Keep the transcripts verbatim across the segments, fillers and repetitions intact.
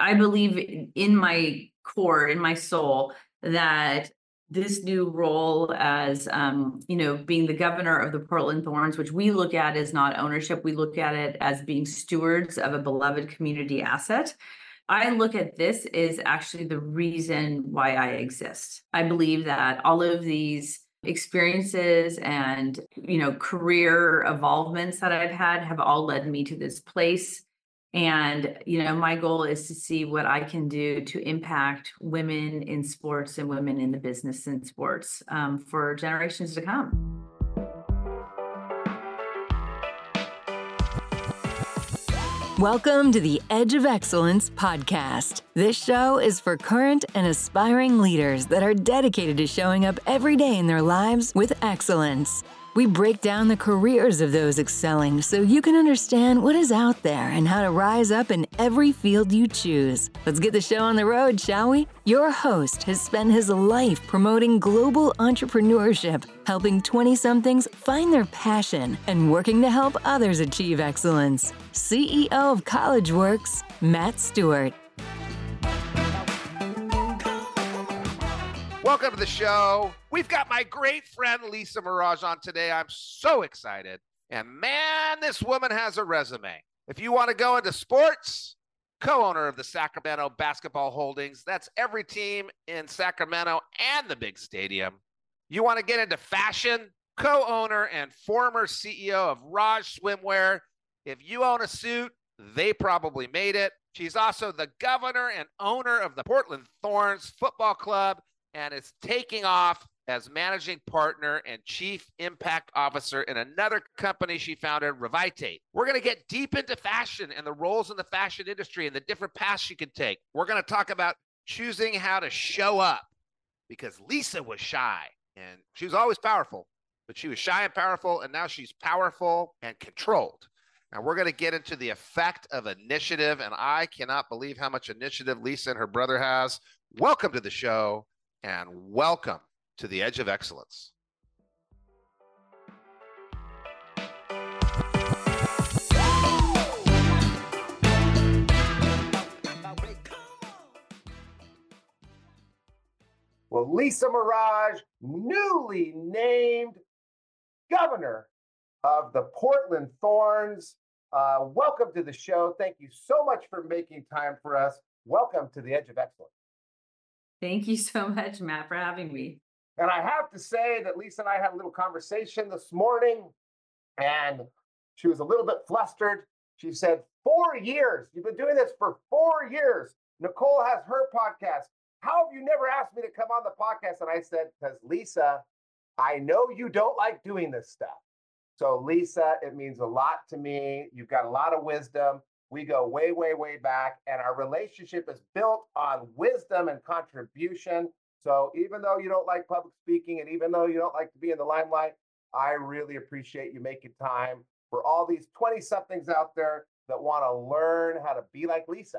I believe in, in my core, in my soul, that this new role as, um, you know, being the governor of the Portland Thorns, which we look at as not ownership, we look at it as being stewards of a beloved community asset. I look at this as actually the reason why I exist. I believe that all of these experiences and, you know, career evolvements that I've had have all led me to this place. And, you know, my goal is to see what I can do to impact women in sports and women in the business and sports um, for generations to come. Welcome to the Edge of Excellence podcast. This show is for current and aspiring leaders that are dedicated to showing up every day in their lives with excellence. We break down the careers of those excelling so you can understand what is out there and how to rise up in every field you choose. Let's get the show on the road, shall we? Your host has spent his life promoting global entrepreneurship, helping twenty-somethings find their passion, and working to help others achieve excellence. C E O of CollegeWorks, Matt Stewart. Welcome to the show. We've got my great friend Lisa Mirage on today. I'm so excited. And man, this woman has a resume. If you want to go into sports, co-owner of the Sacramento Basketball Holdings. That's every team in Sacramento and the big stadium. You want to get into fashion, co-owner and former C E O of Raj Swimwear. If you own a suit, they probably made it. She's also the governor and owner of the Portland Thorns Football Club, and is taking off as managing partner and chief impact officer in another company she founded, Revitate. We're going to get deep into fashion and the roles in the fashion industry and the different paths she can take. We're going to talk about choosing how to show up, because Lisa was shy and she was always powerful, but she was shy and powerful, and now she's powerful and controlled. And we're going to get into the effect of initiative, and I cannot believe how much initiative Lisa and her brother has. Welcome to the show. And welcome to the Edge of Excellence. Well, Lisa Mirage, newly named governor of the Portland Thorns. Uh, welcome to the show. Thank you so much for making time for us. Welcome to the Edge of Excellence. Thank you so much, Matt, for having me. And I have to say that Lisa and I had a little conversation this morning, and she was a little bit flustered. She said, four years. You've been doing this for four years. Nicole has her podcast. How have you never asked me to come on the podcast? And I said, because Lisa, I know you don't like doing this stuff. So Lisa, it means a lot to me. You've got a lot of wisdom. We go way, way, way back, and our relationship is built on wisdom and contribution. So even though you don't like public speaking, and even though you don't like to be in the limelight, I really appreciate you making time for all these twenty-somethings out there that want to learn how to be like Lisa.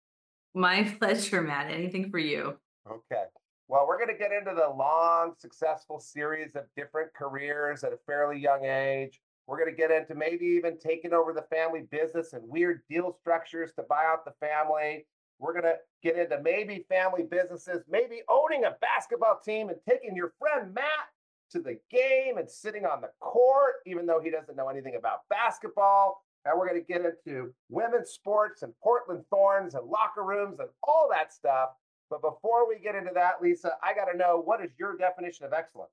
My pleasure, Matt. Anything for you. Okay. Well, we're going to get into the long, successful series of different careers at a fairly young age. We're going to get into maybe even taking over the family business and weird deal structures to buy out the family. We're going to get into maybe family businesses, maybe owning a basketball team and taking your friend Matt to the game and sitting on the court, even though he doesn't know anything about basketball. And we're going to get into women's sports and Portland Thorns and locker rooms and all that stuff. But before we get into that, Lisa, I got to know, what is your definition of excellence?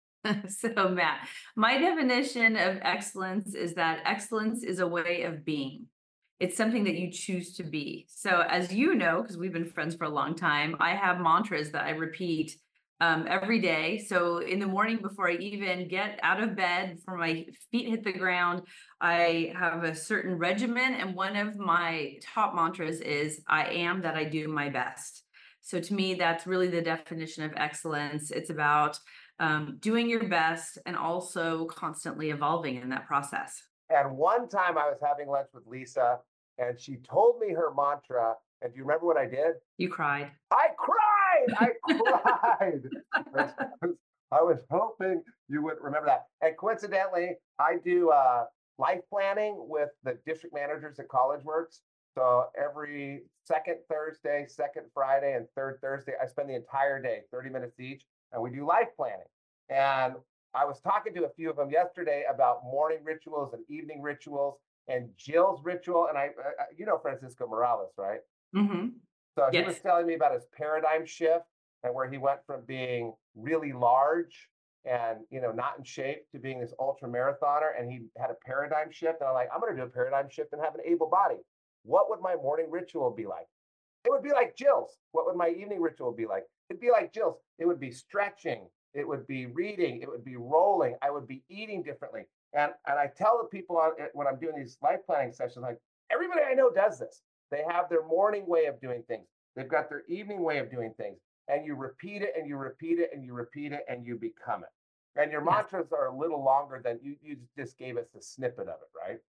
So, Matt, my definition of excellence is that excellence is a way of being. It's something that you choose to be. So, as you know, because we've been friends for a long time, I have mantras that I repeat um, every day. So, in the morning, before I even get out of bed, before my feet hit the ground, I have a certain regimen. And one of my top mantras is, I am that I do my best. So, to me, that's really the definition of excellence. It's about Um, doing your best and also constantly evolving in that process. And one time I was having lunch with Lisa, and she told me her mantra. And do you remember what I did? You cried. I cried. I cried. I, was, I was hoping you would remember that. And coincidentally, I do uh, life planning with the district managers at CollegeWorks. So every second Thursday, second Friday, and third Thursday, I spend the entire day, thirty minutes each, and we do life planning. And I was talking to a few of them yesterday about morning rituals and evening rituals and Jill's ritual. And I, uh, you know, Francisco Morales, right? Mm-hmm. So he Yes. was telling me about his paradigm shift and where he went from being really large and, you know, not in shape to being this ultra marathoner. And he had a paradigm shift. And I'm like, I'm going to do a paradigm shift and have an able body. What would my morning ritual be like? It would be like Jill's. What would my evening ritual be like? It'd be like Jill's. It would be stretching. It would be reading. It would be rolling. I would be eating differently. And, and I tell the people on, when I'm doing these life planning sessions, like, everybody I know does this. They have their morning way of doing things. They've got their evening way of doing things. And you repeat it and you repeat it and you repeat it and you become it. And your Yes. mantras are a little longer than you, you just gave us a snippet of it, right?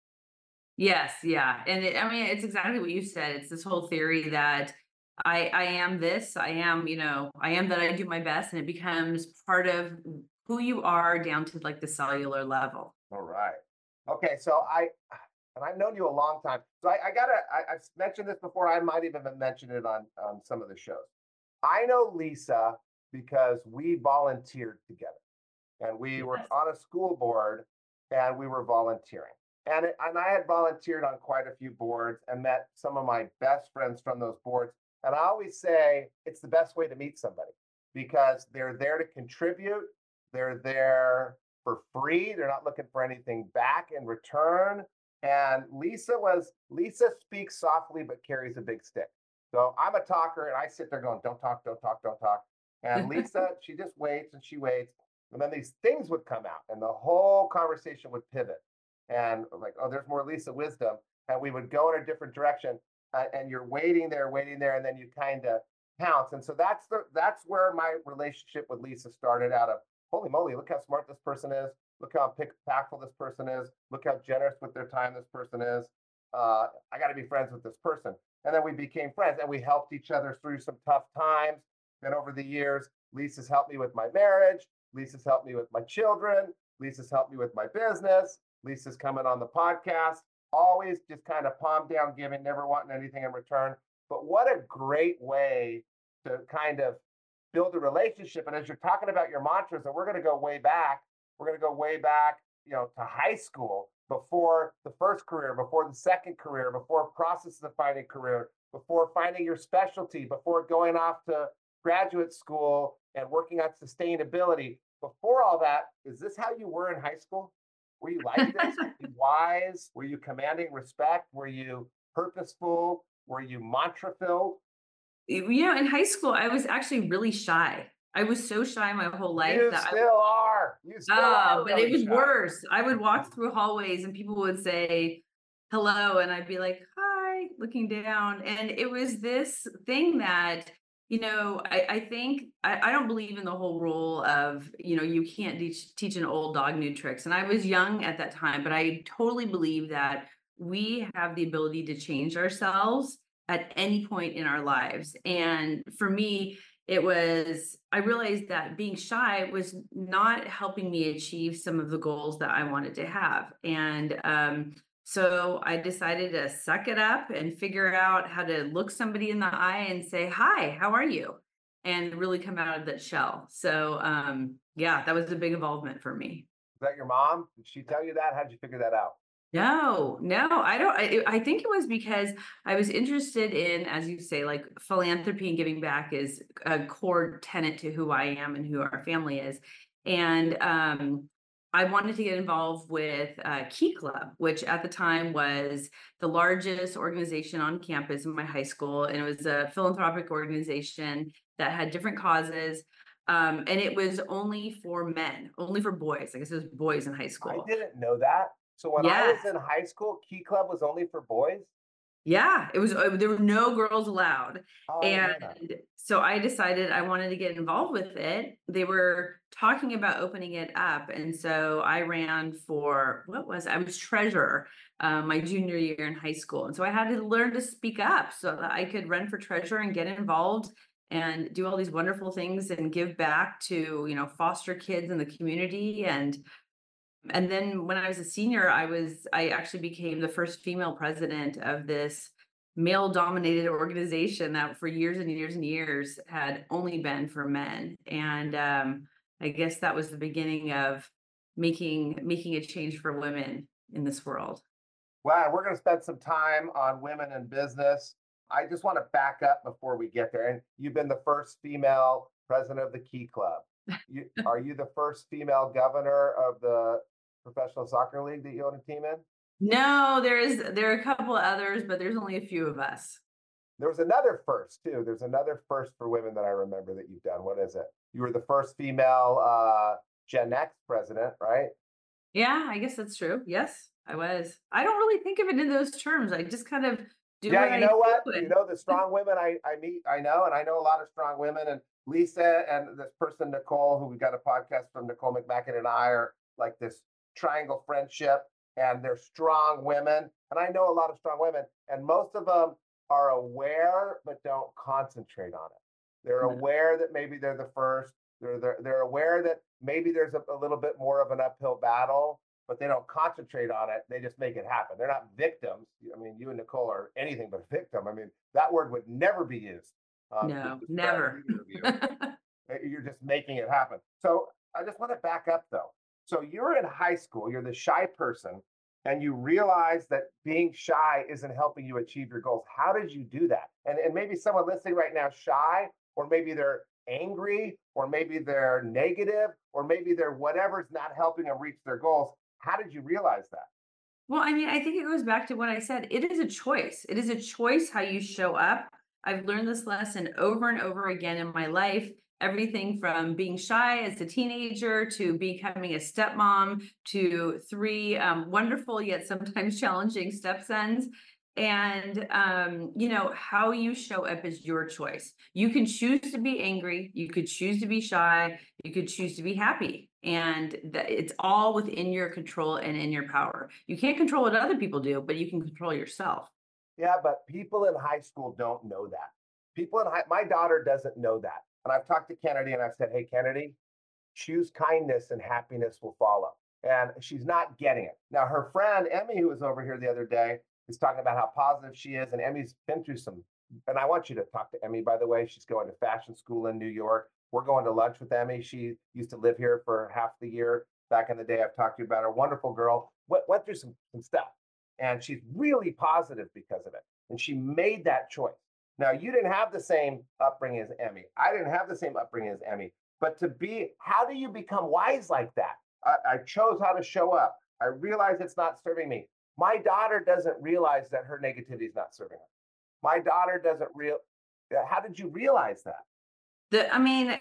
Yes, yeah. And it, I mean, it's exactly what you said. It's this whole theory that I I am this, I am, you know, I am that I do my best, and it becomes part of who you are down to like the cellular level. All right. Okay. So I, and I've known you a long time. So I, I gotta, I, I've mentioned this before. I might even have mentioned it on, on some of the shows. I know Lisa because we volunteered together and we were Yes. on a school board and we were volunteering. And, it, and I had volunteered on quite a few boards and met some of my best friends from those boards. And I always say it's the best way to meet somebody because they're there to contribute. They're there for free. They're not looking for anything back in return. And Lisa was, Lisa speaks softly, but carries a big stick. So I'm a talker and I sit there going, don't talk, don't talk, don't talk. And Lisa, she just waits and she waits. And then these things would come out and the whole conversation would pivot. And like, oh, there's more Lisa wisdom. And we would go in a different direction. Uh, and you're waiting there, waiting there, and then you kind of pounce. And so that's the that's where my relationship with Lisa started out of, holy moly, look how smart this person is. Look how impactful this person is. Look how generous with their time this person is. Uh, I got to be friends with this person. And then we became friends and we helped each other through some tough times. And over the years, Lisa's helped me with my marriage. Lisa's helped me with my children. Lisa's helped me with my business. Lisa's coming on the podcast. Always just kind of palm down giving, never wanting anything in return. But what a great way to kind of build a relationship. And as you're talking about your mantras, and we're going to go way back, we're going to go way back, you know, to high school, before the first career, before the second career, before processes of finding career, before finding your specialty, before going off to graduate school and working on sustainability. Before all that, is this how you were in high school? Were you like this? Were you wise? Were you commanding respect? Were you purposeful? Were you mantra filled? You know, in high school, I was actually really shy. I was so shy my whole life You that I still are. You still Oh, are. but it really was shy. worse. I would walk through hallways and people would say hello, and I'd be like, hi, looking down. And it was this thing that, you know, I, I think I, I don't believe in the whole rule of, you know, you can't teach, teach an old dog new tricks. And I was young at that time, but I totally believe that we have the ability to change ourselves at any point in our lives. And for me, it was, I realized that being shy was not helping me achieve some of the goals that I wanted to have. And um, so I decided to suck it up and figure out how to look somebody in the eye and say, hi, how are you? And really come out of that shell. So um, yeah, that was a big involvement for me. Is that your mom? Did she tell you that? How did you figure that out? No, no, I don't. I, I think it was because I was interested in, as you say, like philanthropy and giving back is a core tenet to who I am and who our family is. And um, I wanted to get involved with uh, Key Club, which at the time was the largest organization on campus in my high school. And it was a philanthropic organization that had different causes. Um, and it was only for men, only for boys. I guess it was boys in high school. I didn't know that. So when I Yes. was in high school, Key Club was only for boys? Yeah, it was, uh, there were no girls allowed. Oh, I didn't know that. And so I decided I wanted to get involved with it. They were talking about opening it up. And so I ran for, what was, I was treasurer uh, my junior year in high school. And so I had to learn to speak up so that I could run for treasurer and get involved and do all these wonderful things and give back to, you know, foster kids in the community. And And then when I was a senior, I was, I actually became the first female president of this male dominated organization that for years and years and years had only been for men. And um, I guess that was the beginning of making making a change for women in this world. Wow, we're going to spend some time on women in business. I just want to back up before we get there. And you've been the first female president of the Key Club. You, are you the first female governor of the Professional Soccer League that you own a team in? No, there is there are a couple of others, but there's only a few of us. There was another first too. There's another first for women that I remember that you've done. What is it? You were the first female uh, Gen X president, right? Yeah, I guess that's true. Yes, I was. I don't really think of it in those terms. I just kind of do Yeah, what you know I what? do. You know the strong women I, I meet, I know, and I know a lot of strong women. And Lisa and this person, Nicole, who we got a podcast from, Nicole McMacken and I are like this triangle friendship, and they're strong women. And I know a lot of strong women, and most of them are aware but don't concentrate on it. They're No. aware that maybe they're the first. They're they're, they're aware that maybe there's a, a little bit more of an uphill battle, but they don't concentrate on it. They just make it happen. They're not victims. I mean, you and Nicole are anything but a victim. I mean, that word would never be used. um, to No, describe never. either of you. You're just making it happen. So I just want to back up though. So you're in high school, you're the shy person, and you realize that being shy isn't helping you achieve your goals. How did you do that? And, and maybe someone listening right now, shy, or maybe they're angry, or maybe they're negative, or maybe they're whatever's not helping them reach their goals. How did you realize that? Well, I mean, I think it goes back to what I said. It is a choice. It is a choice how you show up. I've learned this lesson over and over again in my life. Everything from being shy as a teenager to becoming a stepmom to three um, wonderful yet sometimes challenging stepsons. And, um, you know, how you show up is your choice. You can choose to be angry. You could choose to be shy. You could choose to be happy. And that it's all within your control and in your power. You can't control what other people do, but you can control yourself. Yeah, but people in high school don't know that. People in high, my daughter doesn't know that. And I've talked to Kennedy and I've said, hey, Kennedy, choose kindness and happiness will follow. And she's not getting it. Now, her friend, Emmy, who was over here the other day, is talking about how positive she is. And Emmy's been through some, and I want you to talk to Emmy, by the way. She's going to fashion school in New York. We're going to lunch with Emmy. She used to live here for half the year back in the day. I've talked to you about her. Wonderful girl. Went, went through some, some stuff. And she's really positive because of it. And she made that choice. Now, you didn't have the same upbringing as Emmy. I didn't have the same upbringing as Emmy. But to be, how do you become wise like that? I, I chose how to show up. I realize it's not serving me. My daughter doesn't realize that her negativity is not serving her. My daughter doesn't real. How did you realize that? The, I mean, uh,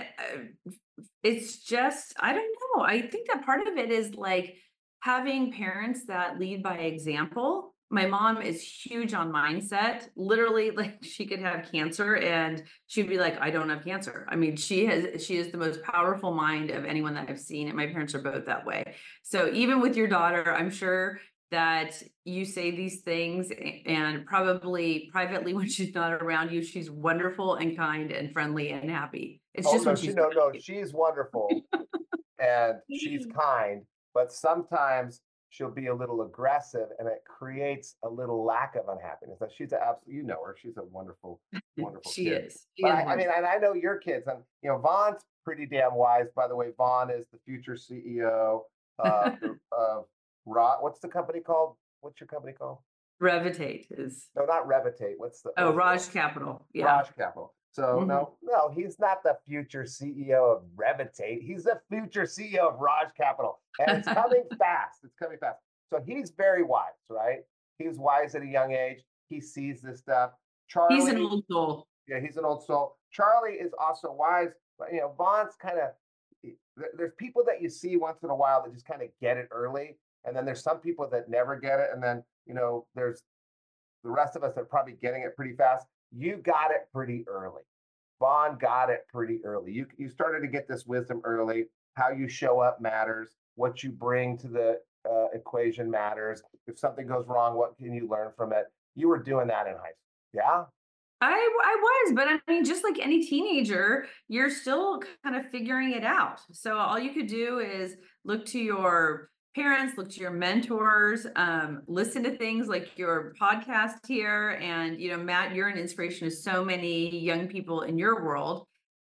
it's just, I don't know. I think that part of it is like having parents that lead by example. My mom is huge on mindset. Literally, like she could have cancer and she'd be like, I don't have cancer. I mean, she has, she is the most powerful mind of anyone that I've seen. And my parents are both that way. So even with your daughter, I'm sure that you say these things and probably privately when she's not around you, she's wonderful and kind and friendly and happy. It's oh, just no, when she, she's no, no, she's wonderful and she's kind, but sometimes she'll be a little aggressive and it creates a little lack of unhappiness. Now, she's an absolute, you know her, she's a wonderful, wonderful she kid. is. She But is I, I mean, and I know your kids, and you know, Vaughn's pretty damn wise. By the way, Vaughn is the future C E O of, of Ra- what's the company called? What's your company called? Revitate is. No, not Revitate. What's the? Oh, what's Raj the, Capital. Yeah. Raj Capital. So Mhm. no, no, he's not the future C E O of Revitate. He's the future C E O of Raj Capital, and it's coming fast. It's coming fast. So he's very wise, right? He's wise at a young age. He sees this stuff. Charlie, He's an old soul. yeah, he's an old soul. Charlie is also wise, but you know, Vaughn's kind of. There's people that you see once in a while that just kind of get it early, and then there's some people that never get it, and then you know, there's the rest of us that are probably getting it pretty fast. You got it pretty early. Vaughn got it pretty early. You you started to get this wisdom early. How you show up matters. What you bring to the uh, equation matters. If something goes wrong, what can you learn from it? You were doing that in high school. Yeah. I I was, but I mean, just like any teenager, you're still kind of figuring it out. So all you could do is look to your parents, look to your mentors, um, listen to things like your podcast here. And, you know, Matt, you're an inspiration to so many young people in your world,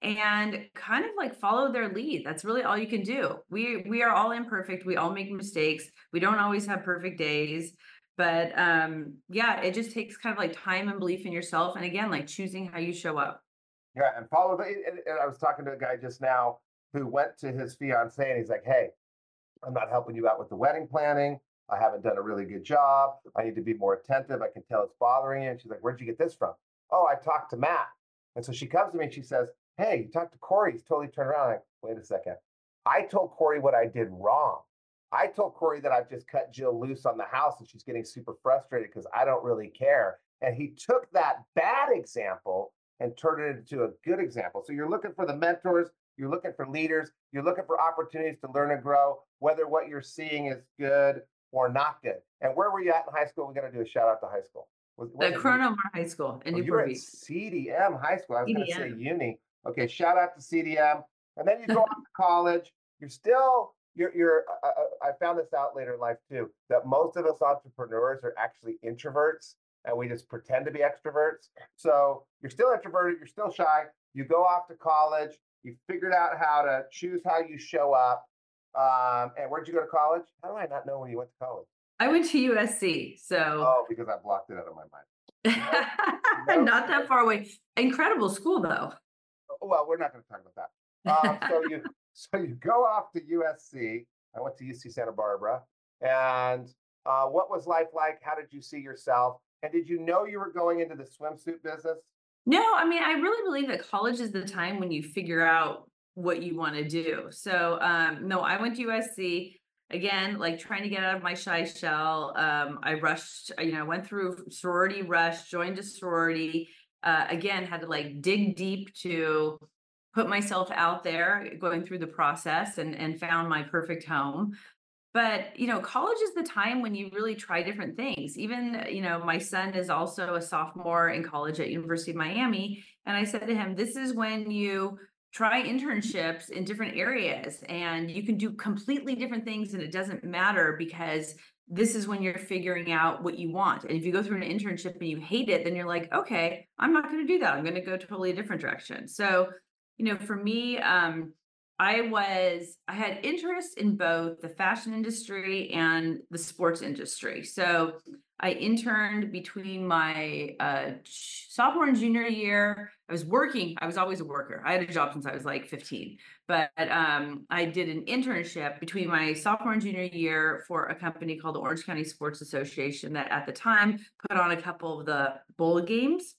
and kind of like follow their lead. That's really all you can do. We, we are all imperfect. We all make mistakes. We don't always have perfect days, but, um, yeah, it just takes kind of like time and belief in yourself. And again, like choosing how you show up. Yeah, and follow the. And, and I was talking to a guy just now who went to his fiance, and he's like, "Hey, I'm not helping you out with the wedding planning. I haven't done a really good job. I need to be more attentive. I can tell it's bothering you." And she's like, "Where'd you get this from?" "Oh, I talked to Matt." And so she comes to me and she says, "Hey, you talked to Corey. He's totally turned around." I'm like, wait a second. I told Corey what I did wrong. I told Corey that I've just cut Jill loose on the house and she's getting super frustrated because I don't really care. And he took that bad example and turned it into a good example. So you're looking for the mentors, you're looking for leaders, you're looking for opportunities to learn and grow, whether what you're seeing is good or not good. And where were you at in high school? We got to do a shout out to high school. Was, The Chronomar High School in oh, you Newport were at Beach. C D M High School. I was going to say C D M. uni. Okay, shout out to C D M. And then you go off to college. You're still, you're, you're. Uh, uh, I found this out later in life too, that most of us entrepreneurs are actually introverts, and we just pretend to be extroverts. So you're still introverted. You're still shy. You go off to college. You figured out how to choose how you show up. Um, and where'd you go to college? How do I not know when you went to college? I went to U S C, so Oh, because I blocked it out of my mind. No, no. not that far away. Incredible school, though. Well, we're not going to talk about that. Um, so you so you go off to U S C. I went to U C Santa Barbara. And uh, what was life like? How did you see yourself? And did you know you were going into the swimsuit business? No, I mean, I really believe that college is the time when you figure out what you want to do. So, um, no, I went to U S C. Again, like trying to get out of my shy shell. Um, I rushed, you know, I went through sorority rush, joined a sorority. Uh, again, had to like dig deep to put myself out there, going through the process, and and found my perfect home. But, you know, college is the time when you really try different things. Even, you know, my son is also a sophomore in college at University of Miami. And I said to him, this is when you try internships in different areas, and you can do completely different things, and it doesn't matter, because this is when you're figuring out what you want. And if you go through an internship and you hate it, then you're like, okay, I'm not going to do that. I'm going to go totally a different direction. So, you know, for me, um, I was, I had interest in both the fashion industry and the sports industry. So I interned between my uh, sophomore and junior year. I was working. I was always a worker. I had a job since I was like fifteen. But um, I did an internship between my sophomore and junior year for a company called the Orange County Sports Association that at the time put on a couple of the bowl games.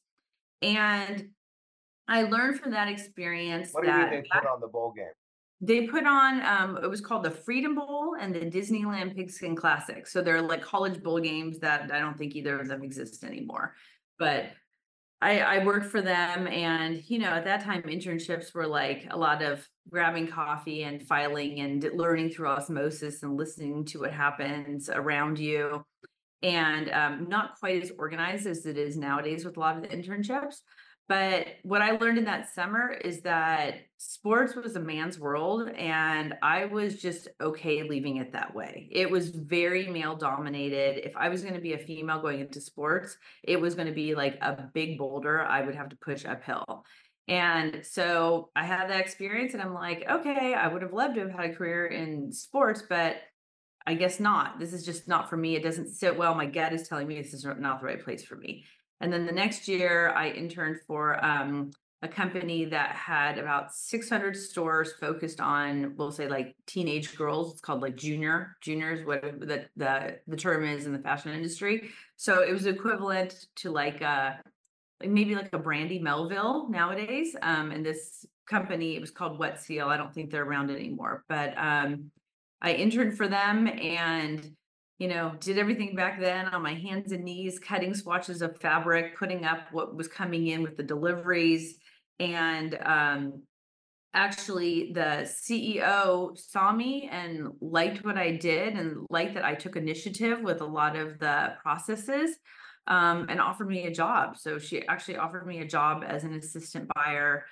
And I learned from that experience What do you that mean they put on the bowl game? They put on, um, it was called the Freedom Bowl and the Disneyland Pigskin Classic. So they're like college bowl games that I don't think either of them exist anymore. But I, I worked for them, and, you know, at that time, internships were like a lot of grabbing coffee and filing and learning through osmosis and listening to what happens around you. And um, not quite as organized as it is nowadays with a lot of the internships. But what I learned in that summer is that sports was a man's world, and I was just okay leaving it that way. It was very male dominated. If I was going to be a female going into sports, it was going to be like a big boulder I would have to push uphill. And so I had that experience, and I'm like, okay, I would have loved to have had a career in sports, but I guess not. This is just not for me. It doesn't sit well. My gut is telling me this is not the right place for me. And then the next year, I interned for um, a company that had about six hundred stores focused on, we'll say, like teenage girls. It's called like junior, juniors, whatever the, the, the term is in the fashion industry. So it was equivalent to like, a, like maybe like a Brandy Melville nowadays. Um, and this company, it was called Wet Seal. I don't think they're around anymore. But um, I interned for them, and you know, did everything back then on my hands and knees, cutting swatches of fabric, putting up what was coming in with the deliveries. And um, actually, the C E O saw me and liked what I did, and liked that I took initiative with a lot of the processes, um, and offered me a job. So she actually offered me a job as an assistant buyer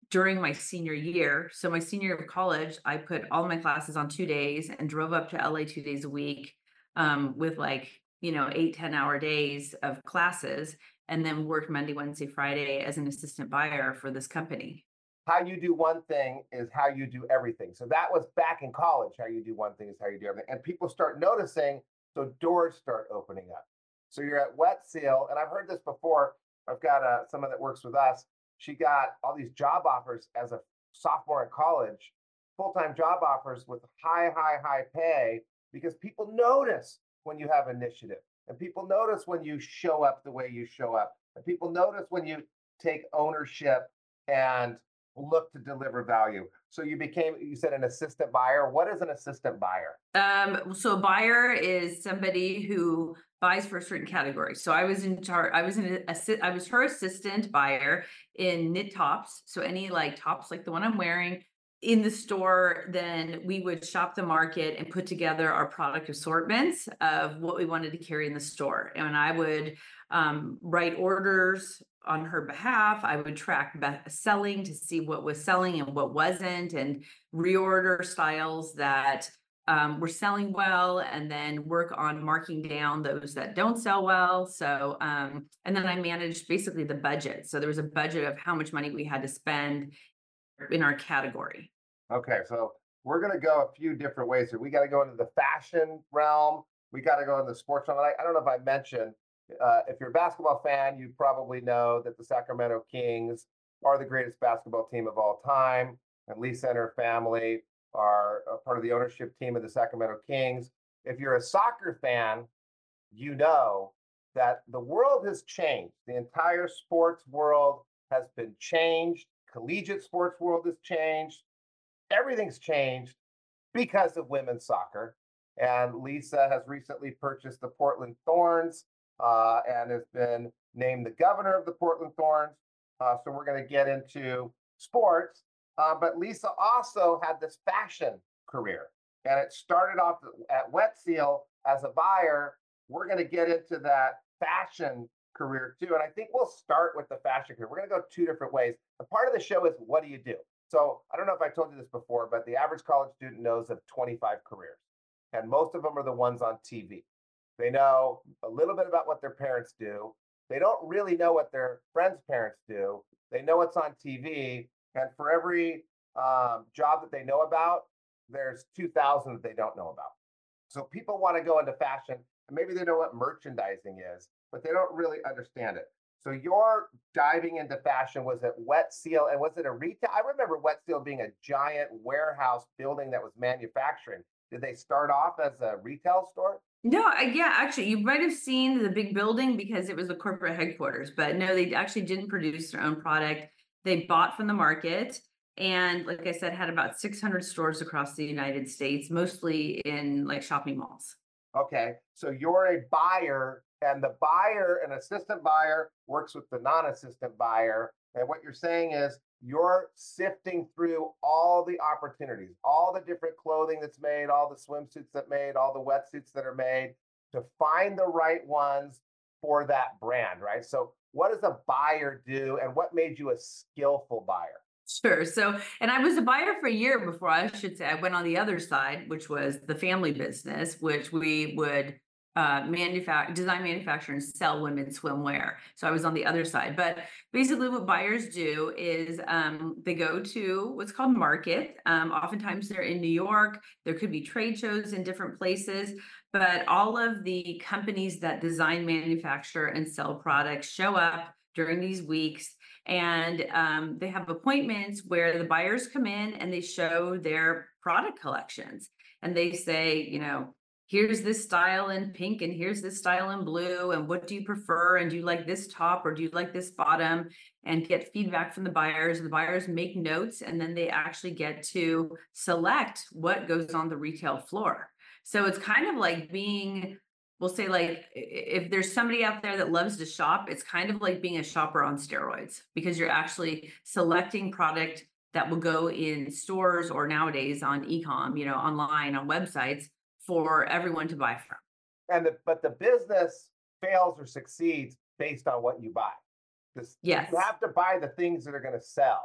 during my senior year. So my senior year of college, I put all my classes on two days and drove up to L A two days a week um, with like, you know, eight, ten hour days of classes, and then worked Monday, Wednesday, Friday as an assistant buyer for this company. How you do one thing is how you do everything. So that was back in college. How you do one thing is how you do everything. And people start noticing, so doors start opening up. So you're at Wet Seal, and I've heard this before. I've got uh, someone that works with us. She got all these job offers as a sophomore in college, full-time job offers with high, high, high pay, because people notice when you have initiative, and people notice when you show up the way you show up, and people notice when you take ownership and look to deliver value. So you became, you said, an assistant buyer. What is an assistant buyer? Um, so a buyer is somebody who buys for a certain category. So I was in charge, I was an assi- I was her assistant buyer in knit tops. So any like tops like the one I'm wearing in the store, then we would shop the market and put together our product assortments of what we wanted to carry in the store. And I would um, write orders on her behalf. I would track be- selling to see what was selling and what wasn't, and reorder styles that um, were selling well, and then work on marking down those that don't sell well. So, um, and then I managed basically the budget. So there was a budget of how much money we had to spend in our category. Okay, so we're going to go a few different ways here. We got to go into the fashion realm. We got to go into the sports realm. I, I don't know if I mentioned, uh, if you're a basketball fan, you probably know that the Sacramento Kings are the greatest basketball team of all time. And Lisa and her family are a part of the ownership team of the Sacramento Kings. If you're a soccer fan, you know that the world has changed. The entire sports world has been changed. Collegiate sports world has changed. Everything's changed because of women's soccer. And Lisa has recently purchased the Portland Thorns uh, and has been named the governor of the Portland Thorns. Uh, so we're going to get into sports. Uh, but Lisa also had this fashion career, and it started off at Wet Seal as a buyer. We're going to get into that fashion career too. And I think we'll start with the fashion career. We're going to go two different ways. The part of the show is, what do you do? So I don't know if I told you this before, but the average college student knows of twenty-five careers, and most of them are the ones on T V. They know a little bit about what their parents do. They don't really know what their friends' parents do. They know what's on T V, and for every um, job that they know about, there's two thousand that they don't know about. So people want to go into fashion, and maybe they know what merchandising is, but they don't really understand it. So your diving into fashion was at Wet Seal, and was it a retail? I remember Wet Seal being a giant warehouse building that was manufacturing. Did they start off as a retail store? No, I, yeah, actually, you might have seen the big building because it was the corporate headquarters, but no, they actually didn't produce their own product. They bought from the market, and like I said, had about six hundred stores across the United States, mostly in like shopping malls. Okay, so you're a buyer, and the buyer, an assistant buyer, works with the non-assistant buyer. And what you're saying is you're sifting through all the opportunities, all the different clothing that's made, all the swimsuits that made, all the wetsuits that are made, to find the right ones for that brand, right? So what does a buyer do, and what made you a skillful buyer? Sure. So, and I was a buyer for a year before, I should say. I went on the other side, which was the family business, which we would uh, manufacture, design, manufacture, and sell women's swimwear. So I was on the other side. But basically, what buyers do is um, they go to what's called market. Um, oftentimes, they're in New York. There could be trade shows in different places. But all of the companies that design, manufacture, and sell products show up during these weeks. And um, they have appointments where the buyers come in and they show their product collections. And they say, you know, here's this style in pink and here's this style in blue. And what do you prefer? And do you like this top or do you like this bottom? And get feedback from the buyers. The buyers make notes, and then they actually get to select what goes on the retail floor. So it's kind of like being, we'll say, like, if there's somebody out there that loves to shop, it's kind of like being a shopper on steroids, because you're actually selecting product that will go in stores, or nowadays on e-com, you know, online, on websites, for everyone to buy from. And the, but the business fails or succeeds based on what you buy. This, Yes. You have to buy the things that are going to sell.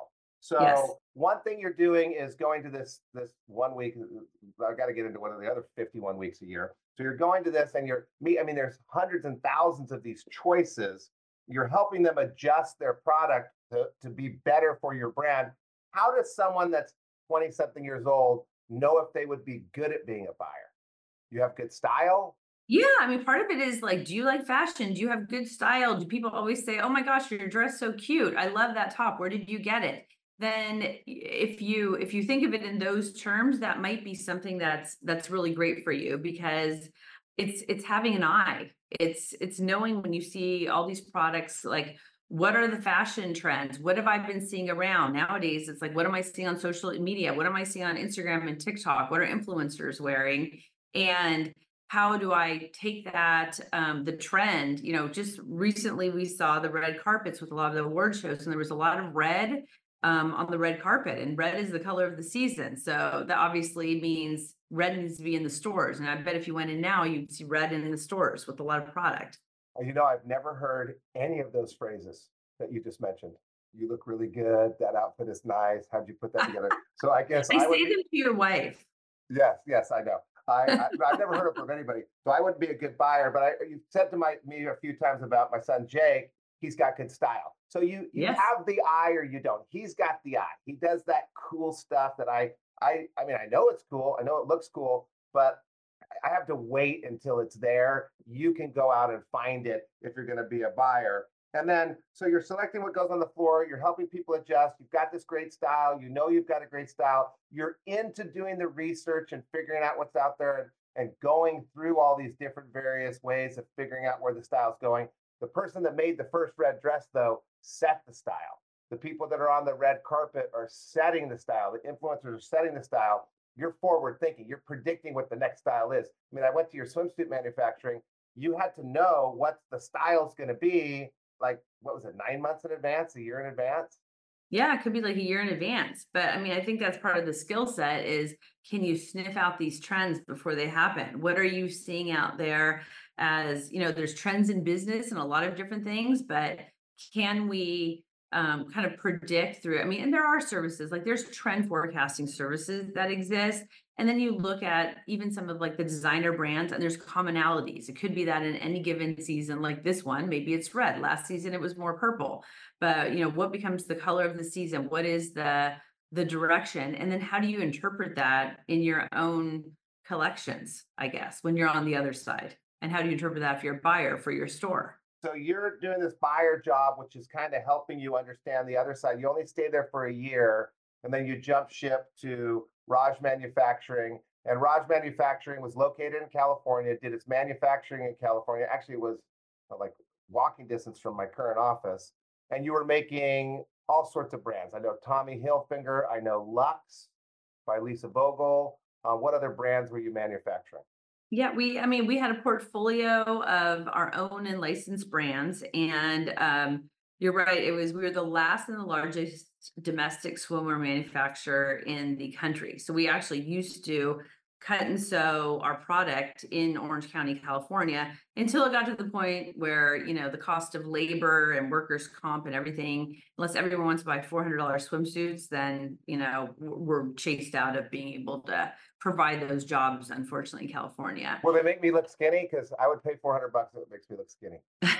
So Yes. one thing you're doing is going to this this one week. I got to get into one of the other fifty-one weeks a year. So you're going to this and you're me. I mean, there's hundreds and thousands of these choices. You're helping them adjust their product to, to be better for your brand. How does someone that's twenty something years old know if they would be good at being a buyer? You have good style. Yeah, I mean, part of it is like, do you like fashion? Do you have good style? Do people always say, "Oh my gosh, your dress so cute. I love that top. Where did you get it?" Then if you if you think of it in those terms, that might be something that's that's really great for you, because it's it's having an eye. It's it's knowing when you see all these products, like, what are the fashion trends? What have I been seeing around? Nowadays, it's like, what am I seeing on social media? What am I seeing on Instagram and TikTok? What are influencers wearing? And how do I take that, um, the trend? You know, just recently we saw the red carpets with a lot of the award shows, and there was a lot of red um, on the red carpet, and red is the color of the season. So that obviously means red needs to be in the stores. And I bet if you went in now, you'd see red in the stores with a lot of product. You know, I've never heard any of those phrases that you just mentioned. You look really good. That outfit is nice. How'd you put that together? So I guess I I would. say them to your wife. Yes, yes, I know. I, I I've never heard it from anybody, so I wouldn't be a good buyer. But I, you said to my me a few times about my son Jake. He's got good style. So you you Yes. have the eye or you don't. He's got the eye. He does that cool stuff that I I I mean I know it's cool. I know it looks cool, but I have to wait until it's there. You can go out and find it if you're going to be a buyer. And then, so you're selecting what goes on the floor. You're helping people adjust. You've got this great style. You know you've got a great style. You're into doing the research and figuring out what's out there, and, and going through all these different various ways of figuring out where the style's going. The person that made the first red dress, though, set the style. The people that are on the red carpet are setting the style. The influencers are setting the style. You're forward thinking. You're predicting what the next style is. I mean, I went to your swimsuit manufacturing. You had to know what the style's going to be. Like, what was it, nine months in advance, a year in advance? Yeah, it could be like a year in advance. But I mean, I think that's part of the skill set is, can you sniff out these trends before they happen? What are you seeing out there? As you know, there's trends in business and a lot of different things, but can we um, kind of predict through? I mean, and there are services, like there's trend forecasting services that exist. And then you look at even some of like the designer brands, and there's commonalities. It could be that in any given season, like this one, maybe it's red. Last season it was more purple. But you know, what becomes the color of the season? What is the the direction? And then how do you interpret that in your own collections, I guess, when you're on the other side? And how do you interpret that if you're a buyer for your store? So you're doing this buyer job, which is kind of helping you understand the other side. You only stay there for a year, and then you jump ship to Raj Manufacturing. And Raj Manufacturing was located in California, did its manufacturing in California. Actually, it was uh, like walking distance from my current office. And you were making all sorts of brands. I know Tommy Hilfiger. I know Lux by Lisa Vogel. Uh, what other brands were you manufacturing? Yeah, we, I mean, we had a portfolio of our own and licensed brands. And um, you're right, it was, we were the last and the largest domestic swimwear manufacturer in the country. So we actually used to cut and sew our product in Orange County, California, until it got to the point where, you know, the cost of labor and workers' comp and everything, unless everyone wants to buy four hundred dollar swimsuits, then, you know, we're chased out of being able to provide those jobs, unfortunately, in California. Will they make me look skinny? Because I would pay four hundred bucks if it makes me look skinny.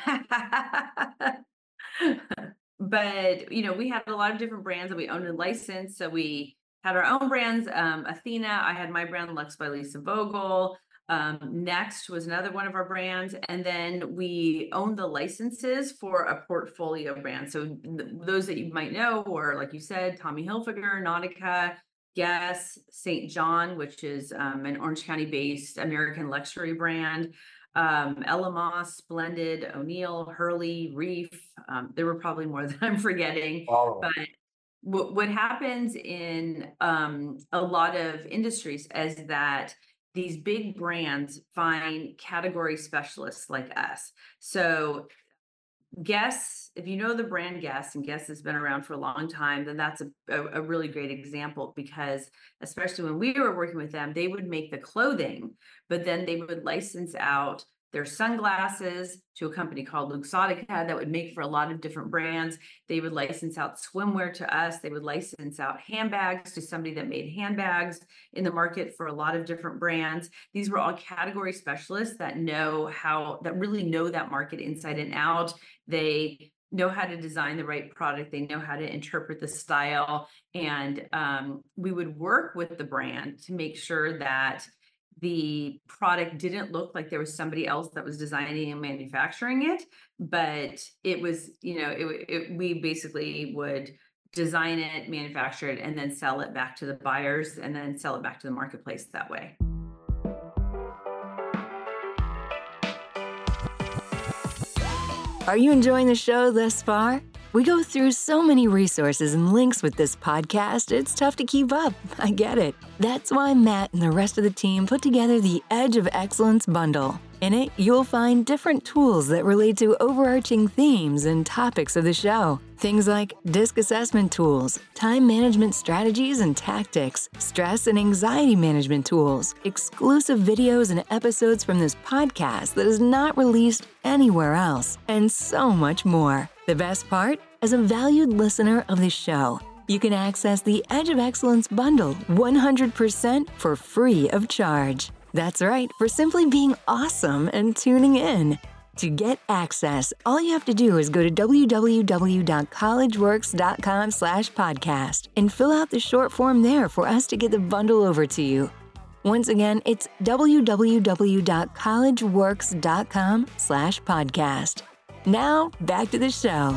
But, you know, we had a lot of different brands that we owned and licensed. So we had our own brands. Um, Athena, I had my brand Lux by Lisa Vogel. Um, Next was another one of our brands. And then we owned the licenses for a portfolio brand. So th- those that you might know, or like you said, Tommy Hilfiger, Nautica, Guess, Saint John, which is um, an Orange County based American luxury brand. Um, Ella Moss, Splendid, O'Neill, Hurley, Reef. Um, there were probably more that I'm forgetting. All of them. But what, what happens in um, a lot of industries is that these big brands find category specialists like us. So Guess, if you know the brand Guess, and Guess has been around for a long time, then that's a, a, a really great example, because especially when we were working with them, they would make the clothing, but then they would license out their sunglasses to a company called Luxottica that would make for a lot of different brands. They would license out swimwear to us. They would license out handbags to somebody that made handbags in the market for a lot of different brands. These were all category specialists that know how, that really know that market inside and out. They know how to design the right product. They know how to interpret the style. And um, we would work with the brand to make sure that the product didn't look like there was somebody else that was designing and manufacturing it, but it was, you know, it, it we basically would design it, manufacture it, and then sell it back to the buyers and then sell it back to the marketplace that way. Are you enjoying the show thus far? We go through so many resources and links with this podcast, it's tough to keep up. I get it. That's why Matt and the rest of the team put together the Edge of Excellence bundle. In it, you'll find different tools that relate to overarching themes and topics of the show. Things like DISC assessment tools, time management strategies and tactics, stress and anxiety management tools, exclusive videos and episodes from this podcast that is not released anywhere else, and so much more. The best part? As a valued listener of the show, you can access the Edge of Excellence bundle one hundred percent for free of charge. That's right, for simply being awesome and tuning in. To get access, all you have to do is go to www.collegeworks.com slash podcast and fill out the short form there for us to get the bundle over to you. Once again, it's www.collegeworks.com slash podcast. Now, back to the show.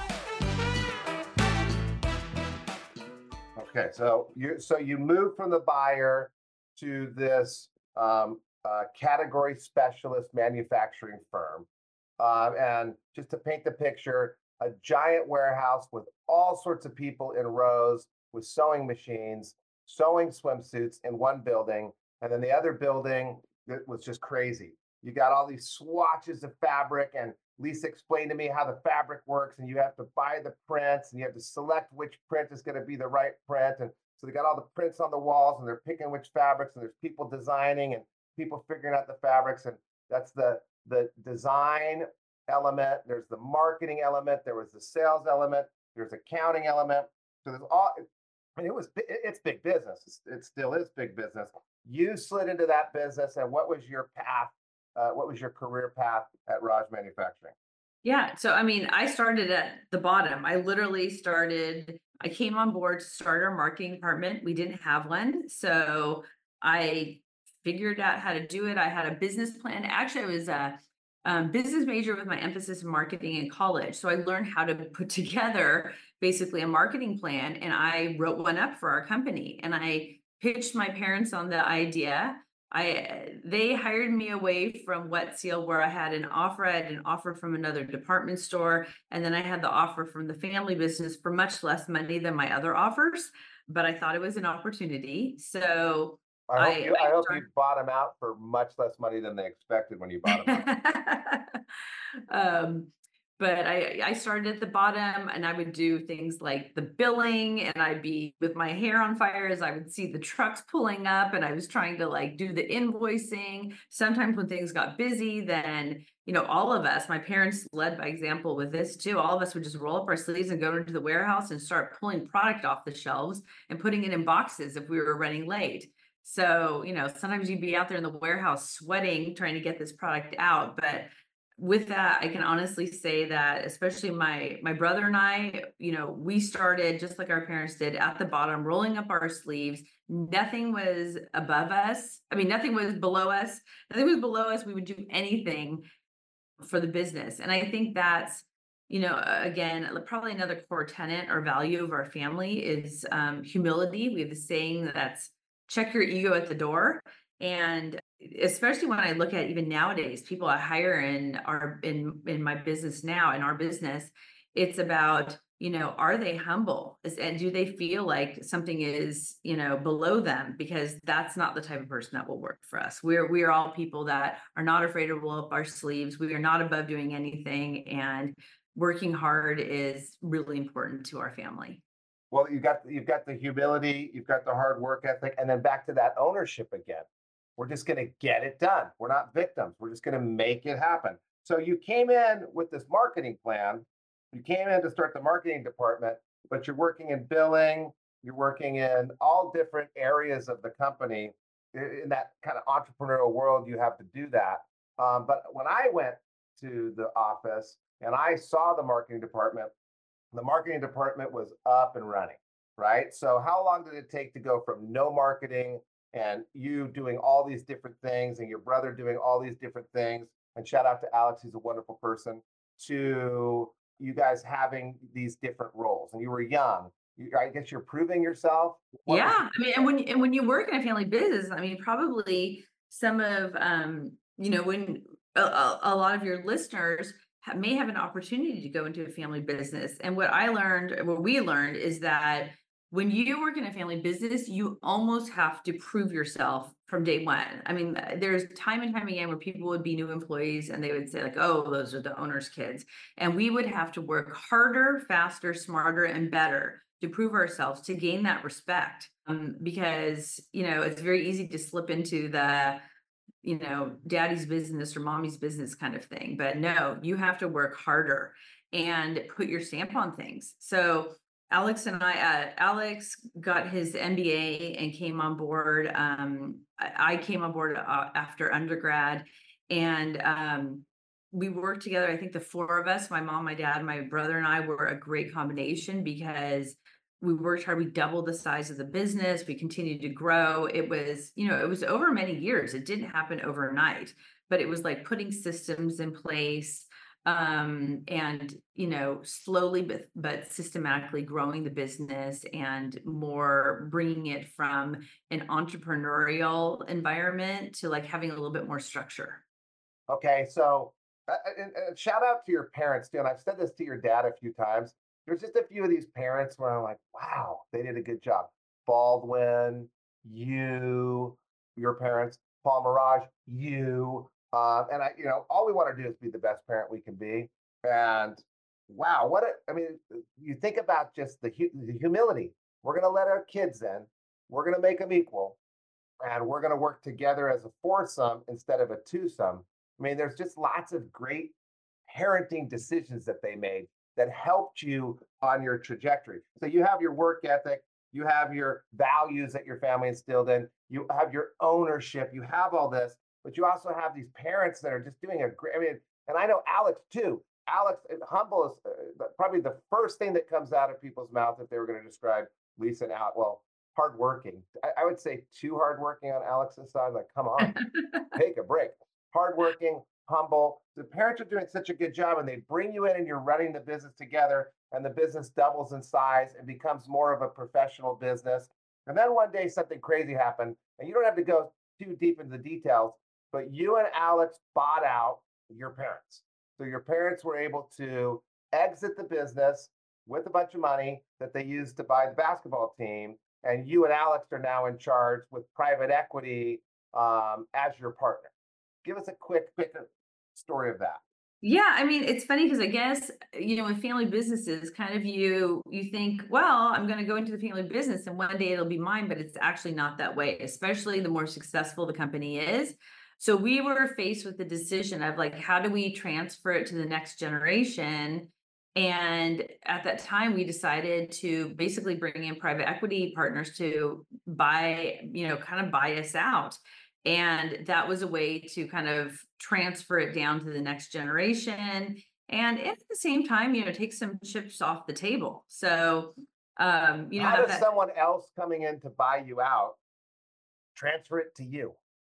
Okay, so you so you moved from the buyer to this um, uh, category specialist manufacturing firm, um, and just to paint the picture, a giant warehouse with all sorts of people in rows with sewing machines, sewing swimsuits in one building, and then the other building that was just crazy. You got all these swatches of fabric, and Lisa explained to me how the fabric works, and you have to buy the prints and you have to select which print is going to be the right print. And so they got all the prints on the walls and they're picking which fabrics, and there's people designing and people figuring out the fabrics. And that's the, the design element. There's the marketing element. There was the sales element. There's accounting element. So there's all, and it was, it's big business. It's, it still is big business. You slid into that business, and what was your path? Uh, what was your career path at Raj Manufacturing? Yeah. So, I mean, I started at the bottom. I literally started, I came on board to start our marketing department. We didn't have one. So I figured out how to do it. I had a business plan. Actually, I was a um, business major with my emphasis in marketing in college. So I learned how to put together basically a marketing plan, and I wrote one up for our company, and I pitched my parents on the idea. I they hired me away from Wet Seal, where I had an offer. I had an offer from another department store, and then I had the offer from the family business for much less money than my other offers. But I thought it was an opportunity, so I hope, I, you, I I hope started... you bought them out for much less money than they expected when you bought them out. um, But I, I started at the bottom, and I would do things like the billing, and I'd be with my hair on fire as I would see the trucks pulling up, and I was trying to like do the invoicing. Sometimes when things got busy, then, you know, all of us, my parents led by example with this too, all of us would just roll up our sleeves and go into the warehouse and start pulling product off the shelves and putting it in boxes if we were running late. So, you know, sometimes you'd be out there in the warehouse sweating, trying to get this product out. But with that, I can honestly say that, especially my my brother and I, you know, we started just like our parents did at the bottom, rolling up our sleeves. Nothing was above us. I mean, nothing was below us. Nothing was below us. We would do anything for the business. And I think that's, you know, again, probably another core tenet or value of our family is um, humility. We have the saying that's check your ego at the door. And especially when I look at even nowadays, people I hire in our in in my business now, in our business, it's about, you know, are they humble? Is, and do they feel like something is, you know, below them? Because that's not the type of person that will work for us. We're we're all people that are not afraid to roll up our sleeves. We are not above doing anything, and working hard is really important to our family. Well, you've got you've got the humility, you've got the hard work ethic, and then back to that ownership again. We're just going to get it done. We're not victims. We're just going to make it happen. So you came in with this marketing plan. You came in to start the marketing department, but you're working in billing. You're working in all different areas of the company. In that kind of entrepreneurial world, you have to do that. Um, but when I went to the office and I saw the marketing department, the marketing department was up and running, right? So how long did it take to go from no marketing and you doing all these different things and your brother doing all these different things, and shout out to Alex, he's a wonderful person, to you guys having these different roles? And you were young. You, I guess you're proving yourself. What was- Yeah, I mean, and when and when you work in a family business, I mean, probably some of um, you know, when a, a, a lot of your listeners ha- may have an opportunity to go into a family business. And what I learned, what we learned, is that when you work in a family business, you almost have to prove yourself from day one. I mean, uh, there's time and time again where people would be new employees and they would say like, "Oh, those are the owner's kids," and we would have to work harder, faster, smarter, and better to prove ourselves, to gain that respect. Um, because, you know, it's very easy to slip into the, you know, daddy's business or mommy's business kind of thing. But no, you have to work harder and put your stamp on things. So Alex and I, uh, Alex got his M B A and came on board. Um, I, I came on board uh, after undergrad, and um, we worked together. I think the four of us, my mom, my dad, my brother, and I, were a great combination because we worked hard. We doubled the size of the business. We continued to grow. It was, you know, it was over many years. It didn't happen overnight, but it was like putting systems in place, um, and, you know, slowly but, but systematically growing the business and more bringing it from an entrepreneurial environment to like having a little bit more structure. Okay, so uh, and, and shout out to your parents too. And I've said this to your dad a few times. There's just a few of these parents where I'm like, wow, they did a good job. Baldwin, you, your parents, Paul Mirage, you, um, and I, you know, all we want to do is be the best parent we can be. And wow, what a, I mean, you think about just the, hu- the humility. We're going to let our kids in. We're going to make them equal, and we're going to work together as a foursome instead of a twosome. I mean, there's just lots of great parenting decisions that they made that helped you on your trajectory. So you have your work ethic, you have your values that your family instilled in, you have your ownership, you have all this, but you also have these parents that are just doing a great, I mean, and I know Alex too. Alex, humble is uh, probably the first thing that comes out of people's mouth if they were going to describe Lisa and Alex. Well, hardworking. I, I would say too hardworking on Alex's side. Like, come on, take a break. Hardworking, humble. The parents are doing such a good job, and they bring you in and you're running the business together, and the business doubles in size and becomes more of a professional business. And then one day something crazy happened, and you don't have to go too deep into the details, but you and Alex bought out your parents. So your parents were able to exit the business with a bunch of money that they used to buy the basketball team. And you and Alex are now in charge with private equity um, as your partner. Give us a quick, quick story of that. Yeah, I mean, it's funny because I guess, you know, with family businesses, kind of you you think, well, I'm going to go into the family business and one day it'll be mine, but it's actually not that way, especially the more successful the company is. So we were faced with the decision of like, how do we transfer it to the next generation? And at that time, we decided to basically bring in private equity partners to buy, you know, kind of buy us out. And that was a way to kind of transfer it down to the next generation. And at the same time, you know, take some chips off the table. So, um, you know, how does that, someone else coming in to buy you out transfer it to you?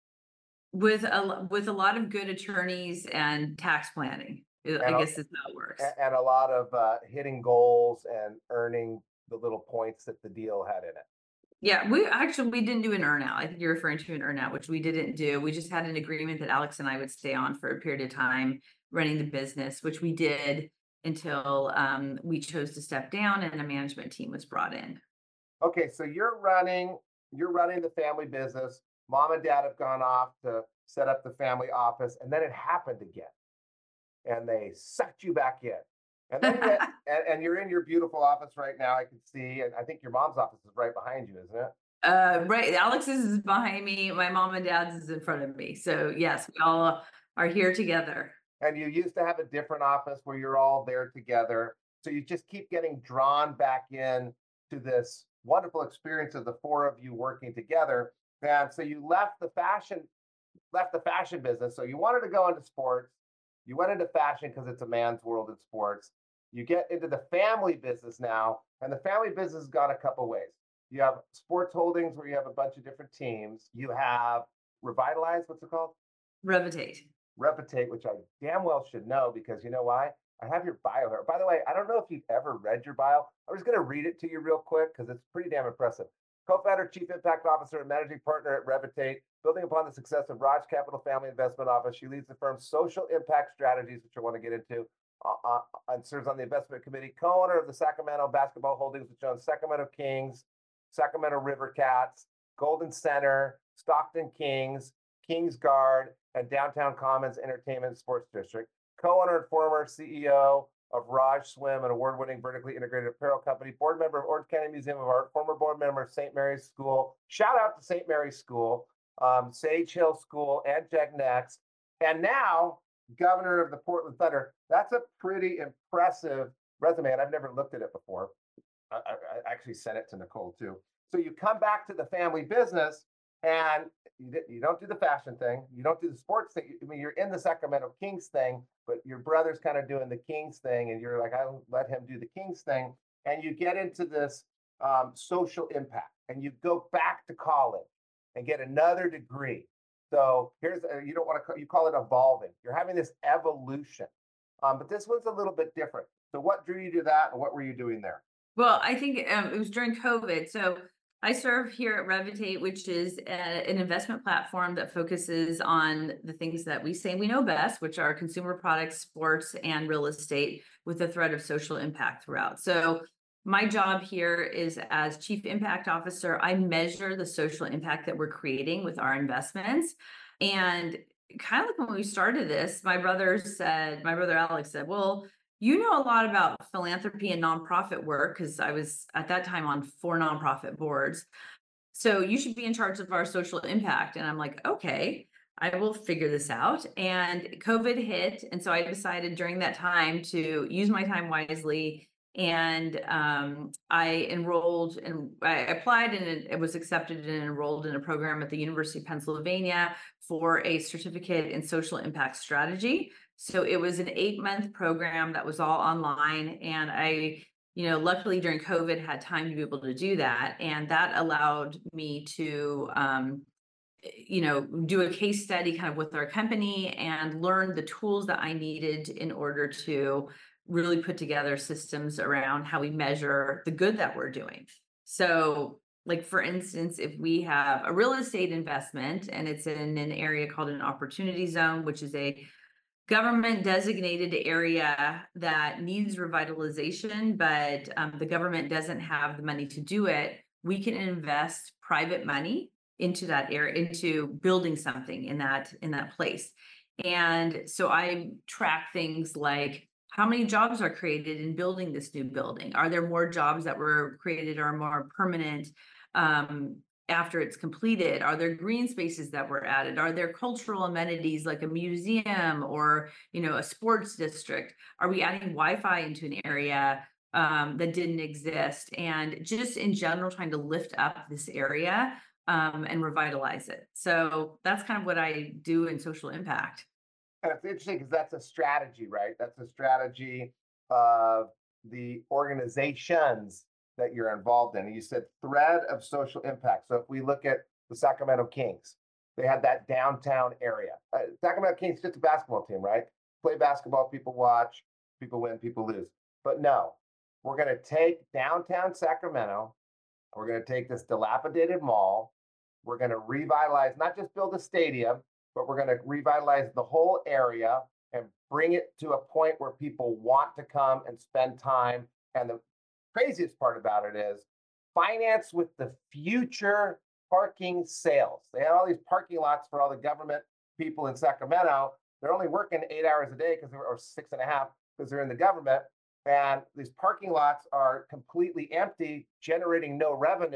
with a with a lot of good attorneys and tax planning, I And a- guess is how it works. A- And a lot of uh, hitting goals and earning the little points that the deal had in it. Yeah, we actually we didn't do an earnout. I think you're referring to an earnout, which we didn't do. We just had an agreement that Alex and I would stay on for a period of time running the business, which we did until um, we chose to step down and a management team was brought in. Okay, so you're running, you're running the family business. Mom and dad have gone off to set up the family office, and then it happened again. And they sucked you back in. And then you, and, and you're in your beautiful office right now. I can see, and I think your mom's office is right behind you, isn't it? Uh, right, Alex's is behind me, my mom and dad's is in front of me. So yes, we all are here together. And you used to have a different office where you're all there together. So you just keep getting drawn back in to this wonderful experience of the four of you working together. And so you left the fashion, left the fashion business. So you wanted to go into sports. You went into fashion because it's a man's world in sports. You get into the family business now, and the family business has gone a couple ways. You have Sports Holdings, where you have a bunch of different teams. You have Revitalize, what's it called? Revitate. Reputate, which I damn well should know, because you know why? I have your bio here. By the way, I don't know if you've ever read your bio. I'm just going to read it to you real quick because it's pretty damn impressive. Co-founder, Chief Impact Officer, and Managing Partner at Reputate. Building upon the success of Raj Capital Family Investment Office, she leads the firm's social impact strategies, which I want to get into, uh, uh, and serves on the investment committee. Co-owner of the Sacramento Basketball Holdings, which owns Sacramento Kings, Sacramento River Cats, Golden Center, Stockton Kings, Kings Guard, and Downtown Commons Entertainment Sports District. Co-owner and former C E O of Raj Swim, an award-winning vertically integrated apparel company. Board member of Orange County Museum of Art. Former board member of Saint Mary's School. Shout out to Saint Mary's School, um, Sage Hill School, and Jack Next. And now, governor of the Portland Thunder. That's a pretty impressive resume, and I've never looked at it before. I, I, I actually sent it to Nicole, too. So you come back to the family business, and you, you don't do the fashion thing. You don't do the sports thing. I mean, you're in the Sacramento Kings thing, but your brother's kind of doing the Kings thing, and you're like, I'll let him do the Kings thing. And you get into this um, social impact, and you go back to college and get another degree. So here's, uh, you don't want to, you call it evolving. You're having this evolution. Um, but this one's a little bit different. So what drew you to that, and what were you doing there? Well, I think um, it was during COVID. So I serve here at Revitate, which is a, an investment platform that focuses on the things that we say we know best, which are consumer products, sports, and real estate, with the thread of social impact throughout. So my job here is, as Chief Impact Officer, I measure the social impact that we're creating with our investments. And kind of like when we started this, my brother said, my brother Alex said, well, you know a lot about philanthropy and nonprofit work, because I was at that time on four nonprofit boards. So you should be in charge of our social impact. And I'm like, okay, I will figure this out. And COVID hit. And so I decided during that time to use my time wisely. And um, I enrolled and I applied, and it, it was accepted and enrolled in a program at the University of Pennsylvania for a certificate in social impact strategy. So it was an eight month program that was all online. And I, you know, luckily during COVID had time to be able to do that. And that allowed me to, um, you know, do a case study kind of with our company and learn the tools that I needed in order to really put together systems around how we measure the good that we're doing. So like, for instance, if we have a real estate investment and it's in an area called an opportunity zone, which is a government designated area that needs revitalization, but um, the government doesn't have the money to do it, we can invest private money into that area, into building something in that in that place. And so I track things like, how many jobs are created in building this new building? Are there more jobs that were created or more permanent um, after it's completed? Are there green spaces that were added? Are there cultural amenities like a museum or, you know, a sports district? Are we adding Wi-Fi into an area um, that didn't exist? And just in general, trying to lift up this area um, and revitalize it. So that's kind of what I do in social impact. And it's interesting because that's a strategy, right? That's a strategy of the organizations that you're involved in. And you said thread of social impact. So if we look at the Sacramento Kings, they had that downtown area. Uh, Sacramento Kings is just a basketball team, right? Play basketball, people watch, people win, people lose. But no, we're going to take downtown Sacramento. We're going to take this dilapidated mall. We're going to revitalize, not just build a stadium, but we're going to revitalize the whole area and bring it to a point where people want to come and spend time. And the craziest part about it is finance with the future parking sales. They had all these parking lots for all the government people in Sacramento. They're only working eight hours a day because they're, or six and a half because they're in the government. And these parking lots are completely empty, generating no revenue.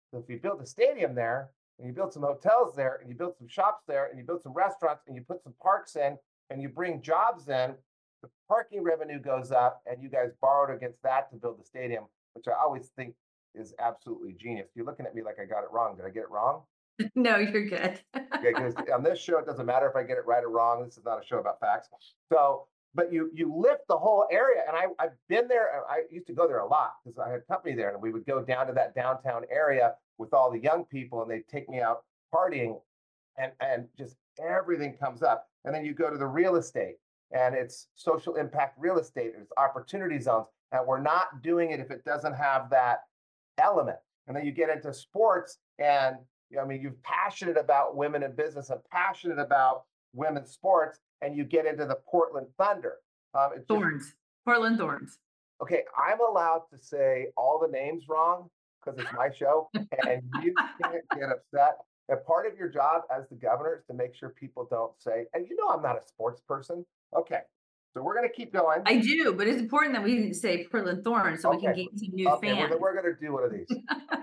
So if you build a stadium there, and you build some hotels there, and you build some shops there, and you build some restaurants, and you put some parks in, and you bring jobs in, the parking revenue goes up, and you guys borrowed against that to build the stadium, which I always think is absolutely genius. You're looking at me like I got it wrong. Did I get it wrong? No, you're good. Okay, because on this show, it doesn't matter if I get it right or wrong. This is not a show about facts. So, but you you lift the whole area, and I I've been there. I used to go there a lot because I had company there, and we would go down to that downtown area with all the young people, and they'd take me out partying, and and just everything comes up. And then you go to the real estate, and it's social impact real estate. It's opportunity zones, and we're not doing it if it doesn't have that element. And then you get into sports, and I mean, you're passionate about women in business and passionate about women's sports, and you get into the Portland Thunder. Um, it's just, Thorns, Portland Thorns. okay, I'm allowed to say all the names wrong because it's my show, and you can't get upset. And part of your job as the governor is to make sure people don't say, and you know I'm not a sports person. Okay, so we're going to keep going. I do, but it's important that we say Portland Thorns so we can Okay. gain some new Okay, fans. we're, we're going to do one of these.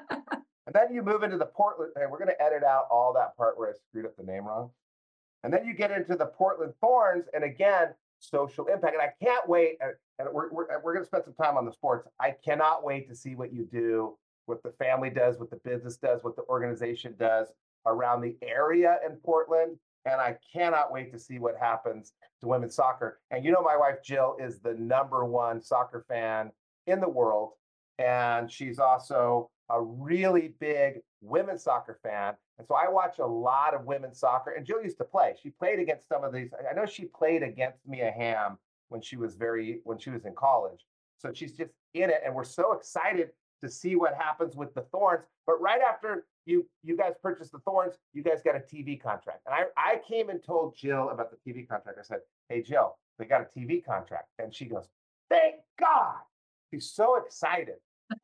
And then you move into the Portland, and we're going to edit out all that part where I screwed up the name wrong. And then you get into the Portland Thorns, and again, social impact. And I can't wait, and, and we're, we're, we're going to spend some time on the sports. I cannot wait to see what you do, what the family does, what the business does, what the organization does around the area in Portland. And I cannot wait to see what happens to women's soccer. And you know, my wife, Jill, is the number one soccer fan in the world. And she's also a really big women's soccer fan. And so I watch a lot of women's soccer. And Jill used to play. She played against some of these. I know she played against Mia Hamm when she was very, when she was in college. So she's just in it. And we're so excited to see what happens with the Thorns. But right after you you guys purchased the Thorns, you guys got a T V contract. And I, I came and told Jill about the T V contract. I said, hey, Jill, they got a T V contract. And she goes, thank God. She's so excited.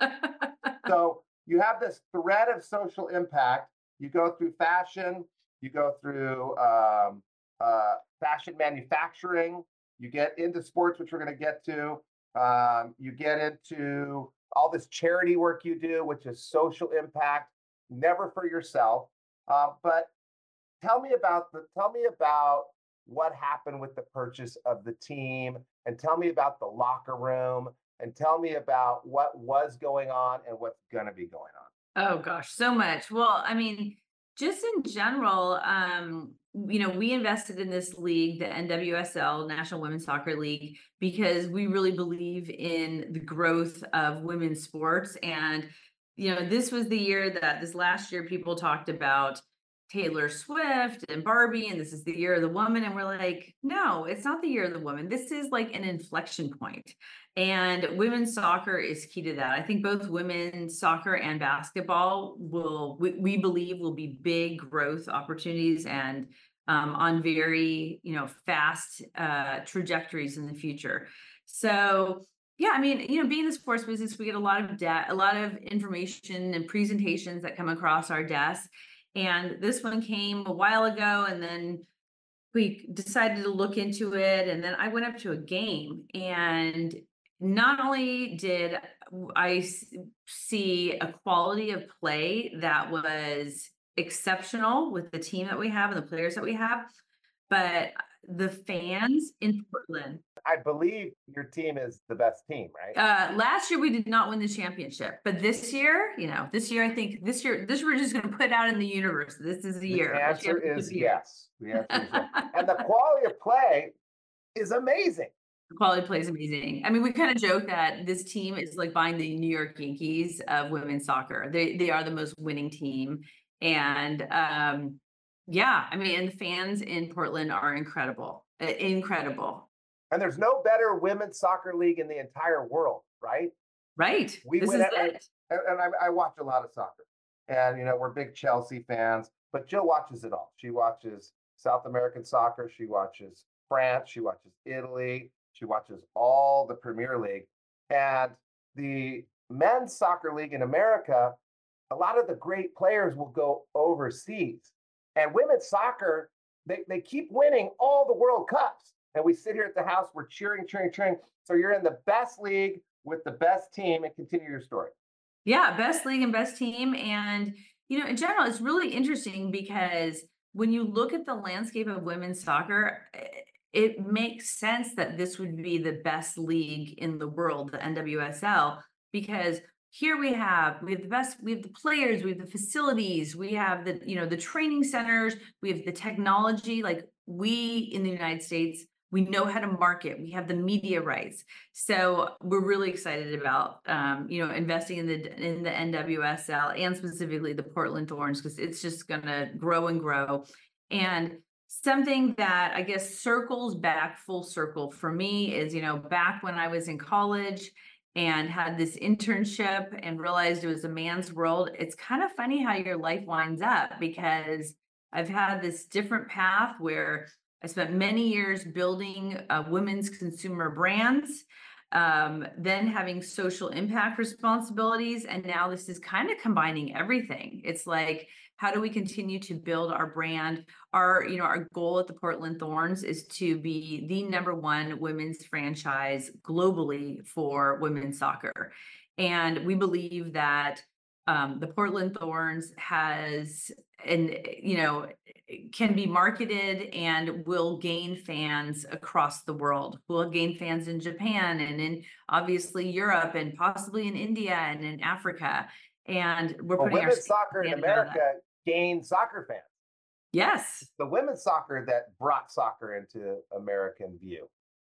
So you have this thread of social impact. You go through fashion, you go through um, uh, fashion manufacturing, you get into sports, which we're going to get to. Um, you get into all this charity work you do, which is social impact, never for yourself. Uh, but tell me about the tell me about what happened with the purchase of the team, and tell me about the locker room, and tell me about what was going on and what's going to be going on. Oh gosh, so much. Well, I mean, just in general, um, you know, we invested in this league, the N W S L, National Women's Soccer League, because we really believe in the growth of women's sports. And, you know, this was the year that this last year people talked about Taylor Swift and Barbie, and this is the year of the woman. And we're like, no, it's not the year of the woman. This is like an inflection point. And women's soccer is key to that. I think both women's soccer and basketball will, we, we believe, will be big growth opportunities and um, on very, you know, fast uh, trajectories in the future. So, yeah, I mean, you know, being in the sports business, we get a lot of data, a lot of information and presentations that come across our desk. And this one came a while ago, and then we decided to look into it. And then I went up to a game, and not only did I see a quality of play that was exceptional with the team that we have and the players that we have, but the fans in Portland. I believe your team is the best team, right? Uh, last year we did not win the championship, but this year, you know, this year I think this year, this we're just going to put out in the universe. This is the year. The answer is yes. The answer is yes. And the quality of play is amazing. The quality of play is amazing. I mean, we kind of joke that this team is like buying the New York Yankees of women's soccer. They they are the most winning team, and um, yeah, I mean, and the fans in Portland are incredible, uh, incredible. And there's no better women's soccer league in the entire world, right? Right. We this win is it. it. And, and I, I watch a lot of soccer, and you know we're big Chelsea fans. But Jill watches it all. She watches South American soccer. She watches France. She watches Italy. She watches all the Premier League. And the men's soccer league in America, a lot of the great players will go overseas. And women's soccer, they, they keep winning all the World Cups. And we sit here at the house, we're cheering, cheering, cheering. So you're in the best league with the best team, and continue your story. Yeah, best league and best team. And, you know, in general, it's really interesting because when you look at the landscape of women's soccer, eh, it makes sense that this would be the best league in the world, the N W S L, because here we have we have the best, we have the players, we have the facilities, we have the, you know, the training centers, we have the technology. Like we in the United States, we know how to market, we have the media rights. So we're really excited about um, you know, investing in the in the N W S L and specifically the Portland Thorns, because it's just gonna grow and grow. And something that I guess circles back full circle for me is, you know, back when I was in college and had this internship and realized it was a man's world. It's kind of funny how your life winds up, because I've had this different path where I spent many years building uh, women's consumer brands, um, then having social impact responsibilities. And now this is kind of combining everything. It's like, how do we continue to build our brand? Our, you know, our goal at the Portland Thorns is to be the number one women's franchise globally for women's soccer. And we believe that um, the Portland Thorns has, and, you know, can be marketed and will gain fans across the world. We'll gain fans in Japan and in obviously Europe and possibly in India and in Africa. And we're Well, putting our women's soccer in standard on that. America gained soccer fans. Yes. The women's soccer that brought soccer into American view.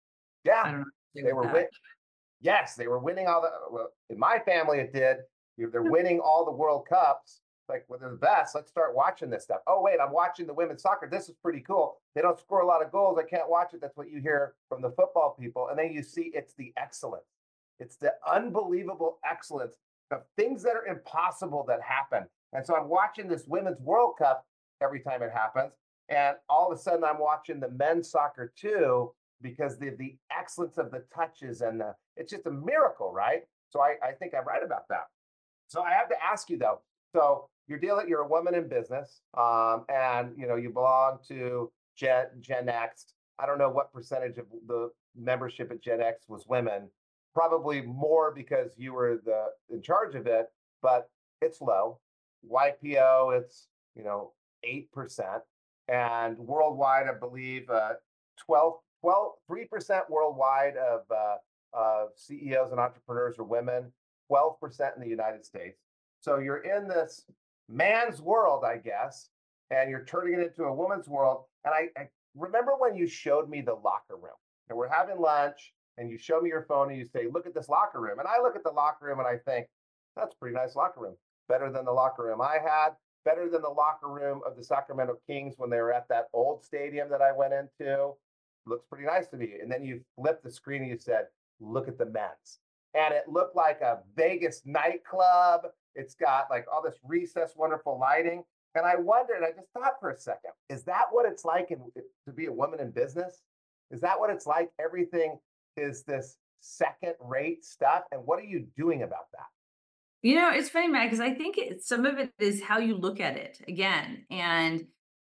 I Yeah, don't know. they were win- yes, they were winning all the. Well, in my family, it did. They're winning all the World Cups. Like, well, they're the best. Let's start watching this stuff. Oh, wait, I'm watching the women's soccer. This is pretty cool. They don't score a lot of goals. I can't watch it. That's what you hear from the football people. And then you see it's the excellence. It's the unbelievable excellence of things that are impossible that happen. And so I'm watching this women's World Cup every time it happens. And all of a sudden I'm watching the men's soccer too, because the, the excellence of the touches and the, it's just a miracle, right? So I, I think I'm right about that. So I have to ask you though, so you're dealing, you're a woman in business, um, and you know you belong to Gen, Gen X. I don't know what percentage of the membership at Gen X was women. Probably more because you were the in charge of it, but it's low. Y P O, it's you know eight percent, and worldwide, I believe uh, twelve, twelve, three percent worldwide of uh, uh, C E Os and entrepreneurs are women. twelve percent in the United States. So you're in this man's world, I guess, and you're turning it into a woman's world. And I, I remember when you showed me the locker room, and we're having lunch, and you show me your phone, and you say, "Look at this locker room." And I look at the locker room, and I think, "That's a pretty nice locker room. Better than the locker room I had. Better than the locker room of the Sacramento Kings when they were at that old stadium that I went into. Looks pretty nice to me." And then you flipped the screen, and you said, "Look at the men's." And it looked like a Vegas nightclub. It's got like all this recessed, wonderful lighting. And I wondered, I just thought for a second, is that what it's like in, to be a woman in business? Is that what it's like? Everything is this second rate stuff. And what are you doing about that? You know, it's funny, Matt, because I think it, some of it is how you look at it again. And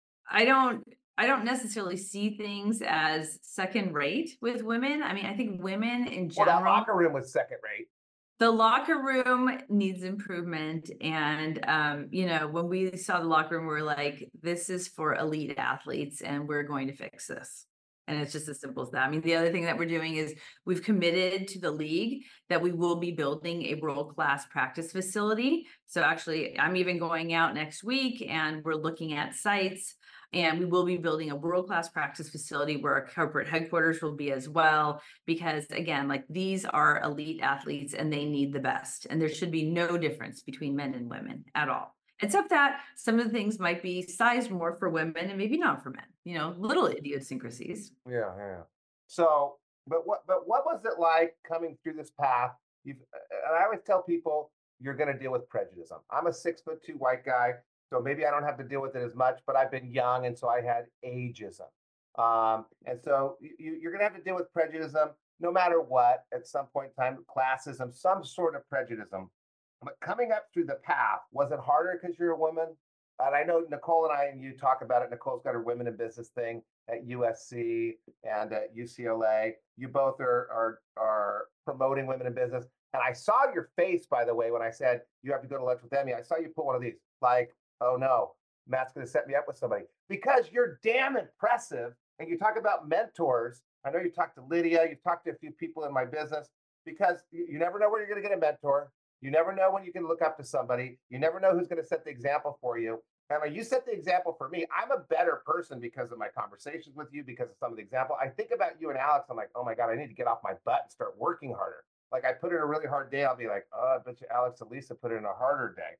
I don't I don't necessarily see things as second rate with women. I mean, I think women in Well, that general, locker room was second rate. the locker room needs improvement. And um, you know, when we saw the locker room, we were like, this is for elite athletes, and we're going to fix this. And it's just as simple as that. I mean, the other thing that we're doing is we've committed to the league that we will be building a world-class practice facility. So actually, I'm even going out next week, and we're looking at sites. And we will be building a world-class practice facility where our corporate headquarters will be as well. Because again, like these are elite athletes and they need the best. And there should be no difference between men and women at all. Except that some of the things might be sized more for women and maybe not for men, you know, little idiosyncrasies. Yeah, yeah. So, but what, but what was it like coming through this path? You've, and I always tell people you're going to deal with prejudice. I'm a six foot two white guy. So maybe I don't have to deal with it as much, but I've been young, and so I had ageism. Um, and so you, you're going to have to deal with prejudice no matter what at some point in time, classism, some sort of prejudice. But coming up through the path, was it harder because you're a woman? And I know Nicole and I and you talk about it. Nicole's got her women in business thing at U S C and at U C L A. You both are are are promoting women in business. And I saw your face, by the way, when I said you have to go to lunch with Emmy. I saw you put one of these, like, oh no, Matt's going to set me up with somebody, because you're damn impressive. And you talk about mentors. I know you talked to Lydia, you've talked to a few people in my business, because you, you never know where you're going to get a mentor. You never know when you can look up to somebody. You never know who's going to set the example for you. And when you set the example for me, I'm a better person because of my conversations with you, because of some of the example. I think about you and Alex. I'm like, oh my God, I need to get off my butt and start working harder. Like, I put in a really hard day, I'll be like, oh, I bet you Alex and Lisa put in a harder day.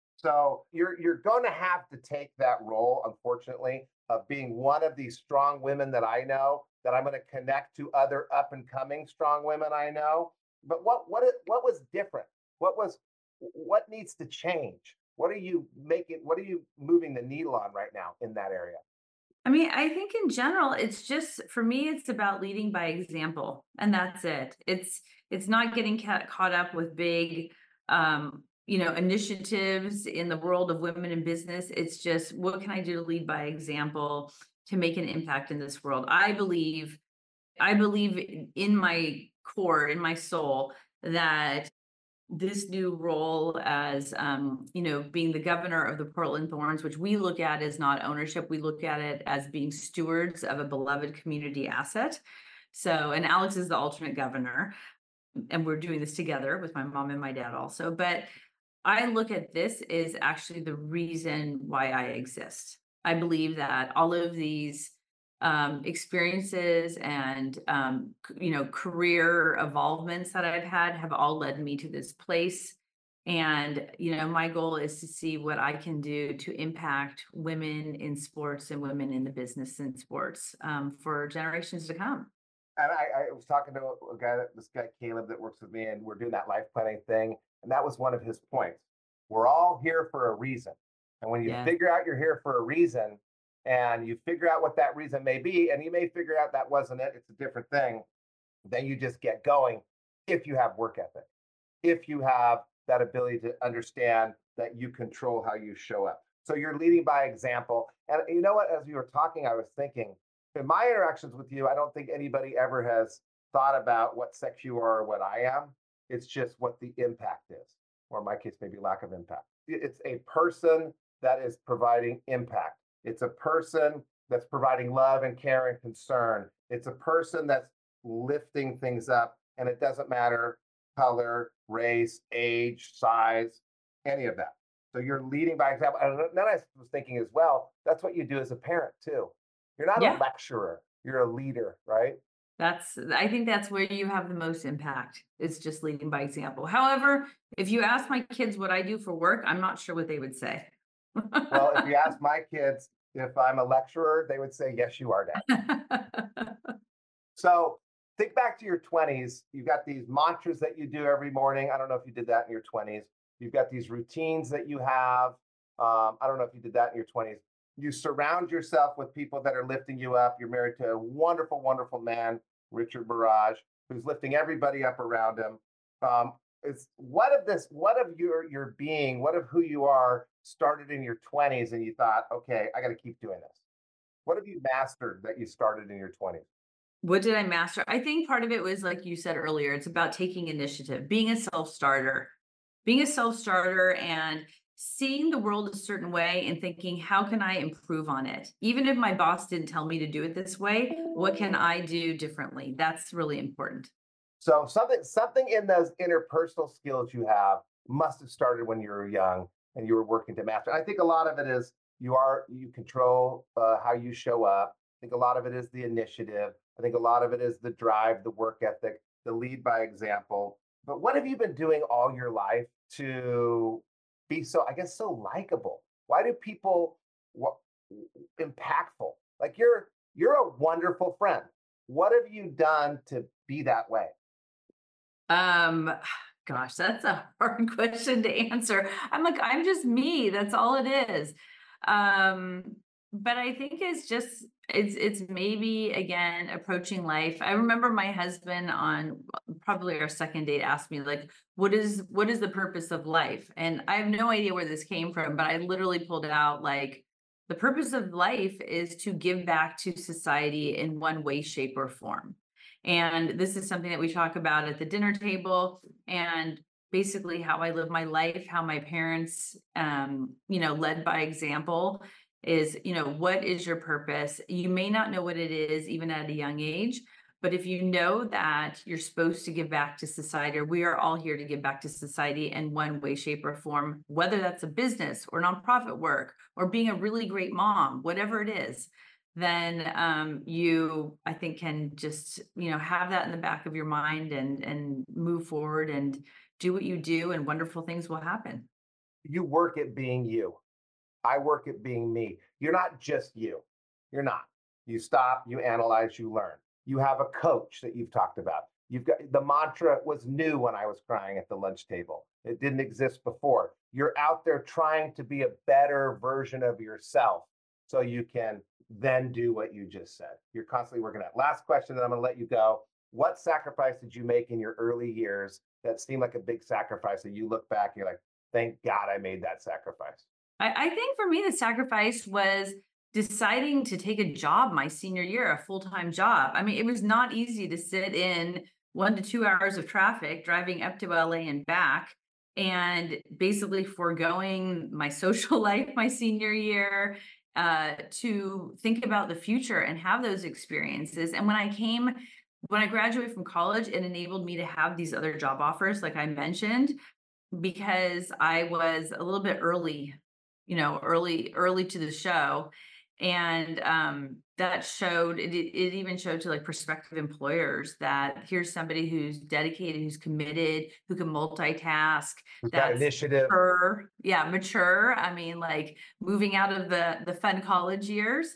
So you're you're going to have to take that role, unfortunately, of being one of these strong women that I know, that I'm going to connect to other up and coming strong women I know. But what what what was different? What was what needs to change? What are you making? What are you moving the needle on right now in that area? I mean, I think in general, it's just, for me, it's about leading by example, and that's it. It's it's not getting ca- caught up with big, um, you know, initiatives in the world of women in business. It's just, what can I do to lead by example to make an impact in this world? I believe, I believe in in my core, in my soul, that this new role as, um, you know, being the governor of the Portland Thorns, which we look at as not ownership, we look at it as being stewards of a beloved community asset. So, and Alex is the alternate governor, and we're doing this together with my mom and my dad also. But I look at this as actually the reason why I exist. I believe that all of these um, experiences and, um, c- you know, career evolvements that I've had have all led me to this place. And, you know, my goal is to see what I can do to impact women in sports and women in the business and sports, um, for generations to come. And I, I was talking to a guy, that this guy Caleb, that works with me, and we're doing that life planning thing. And that was one of his points. We're all here for a reason. And when you Yeah. figure out you're here for a reason, and you figure out what that reason may be, and you may figure out that wasn't it, it's a different thing, then you just get going. If you have work ethic, if you have that ability to understand that you control how you show up. So you're leading by example. And you know what? As you were talking, I was thinking, in my interactions with you, I don't think anybody ever has thought about what sex you are or what I am. It's just what the impact is, or in my case, maybe lack of impact. It's a person that is providing impact. It's a person that's providing love and care and concern. It's a person that's lifting things up, and it doesn't matter color, race, age, size, any of that. So you're leading by example. And then I was thinking as well, that's what you do as a parent too. You're not a Yeah. lecturer, you're a leader, right? That's, I think that's where you have the most impact. It's just leading by example. However, if you ask my kids what I do for work, I'm not sure what they would say. Well, if you ask my kids if I'm a lecturer, they would say, yes, you are, Dad. So think back to your twenties. You've got these mantras that you do every morning. I don't know if you did that in your twenties. You've got these routines that you have. Um, I don't know if you did that in your twenties. You surround yourself with people that are lifting you up. You're married to a wonderful, wonderful man, Richard Barrage, who's lifting everybody up around him. Um, it's what of this, what of your your being, what of who you are started in your twenties, and you thought, okay, I got to keep doing this. What have you mastered that you started in your twenties? What did I master? I think part of it was, like you said earlier, it's about taking initiative, being a self-starter, being a self-starter and seeing the world a certain way and thinking, how can I improve on it? Even if my boss didn't tell me to do it this way, what can I do differently? That's really important. So something something in those interpersonal skills you have must have started when you were young and you were working to master. I think a lot of it is you are you control uh, how you show up. I think a lot of it is the initiative. I think a lot of it is the drive, the work ethic, the lead by example. But what have you been doing all your life to be so, I guess, so likable? Why do people what impactful? Like you're you're a wonderful friend. What have you done to be that way? Um, gosh, that's a hard question to answer. I'm like, I'm just me. That's all it is. Um, but I think it's just it's it's maybe again approaching life. I remember my husband on probably our second date asked me like, what is what is the purpose of life? And I have no idea where this came from, but I literally pulled it out like the purpose of life is to give back to society in one way, shape, or form. And this is something that we talk about at the dinner table, and basically how I live my life, how my parents, um, you know, led by example is, you know, what is your purpose? You may not know what it is even at a young age, but if you know that you're supposed to give back to society, or we are all here to give back to society in one way, shape, or form, whether that's a business or nonprofit work or being a really great mom, whatever it is, then um, you, I think, can just, you know, have that in the back of your mind and and move forward and do what you do, and wonderful things will happen. You work at being you. I work at being me. You're not just you. You're not. You stop, you analyze, you learn. You have a coach that you've talked about. You've got the mantra was new when I was crying at the lunch table. It didn't exist before. You're out there trying to be a better version of yourself so you can then do what you just said. You're constantly working at. Last question, and I'm going to let you go. What sacrifice did you make in your early years that seemed like a big sacrifice that you look back and you're like, thank God I made that sacrifice? I, I think for me, the sacrifice was deciding to take a job my senior year, a full-time job. I mean, it was not easy to sit in one to two hours of traffic driving up to L A and back, and basically foregoing my social life my senior year uh, to think about the future and have those experiences. And when I came, when I graduated from college, it enabled me to have these other job offers, like I mentioned, because I was a little bit early, you know, early, early to the show. And um, that showed, it, it even showed to like prospective employers that here's somebody who's dedicated, who's committed, who can multitask. Who's got That's initiative. mature. Yeah, mature. I mean, like moving out of the, the fun college years.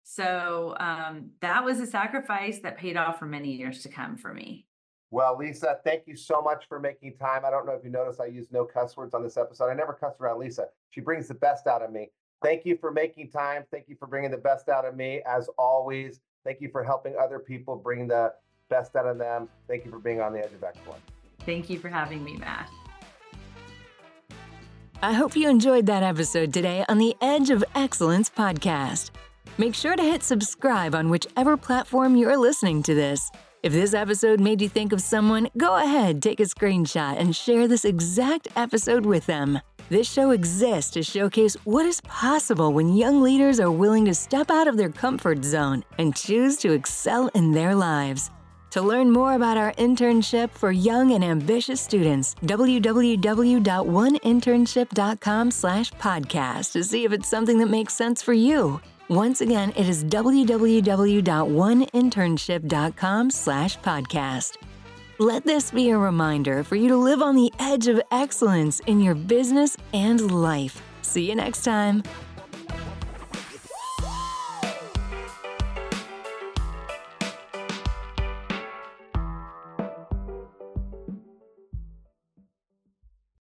So um, that was a sacrifice that paid off for many years to come for me. Well, Lisa, thank you so much for making time. I don't know if you noticed I used no cuss words on this episode. I never cuss around Lisa. She brings the best out of me. Thank you for making time. Thank you for bringing the best out of me, as always. Thank you for helping other people bring the best out of them. Thank you for being on the Edge of Excellence. Thank you for having me, Matt. I hope you enjoyed that episode today on the Edge of Excellence podcast. Make sure to hit subscribe on whichever platform you're listening to this. If this episode made you think of someone, go ahead, take a screenshot and share this exact episode with them. This show exists to showcase what is possible when young leaders are willing to step out of their comfort zone and choose to excel in their lives. To learn more about our internship for young and ambitious students, w w w dot one internship dot com slash podcast to see if it's something that makes sense for you. Once again, it is w w w dot one internship dot com slash podcast. Let this be a reminder for you to live on the edge of excellence in your business and life. See you next time.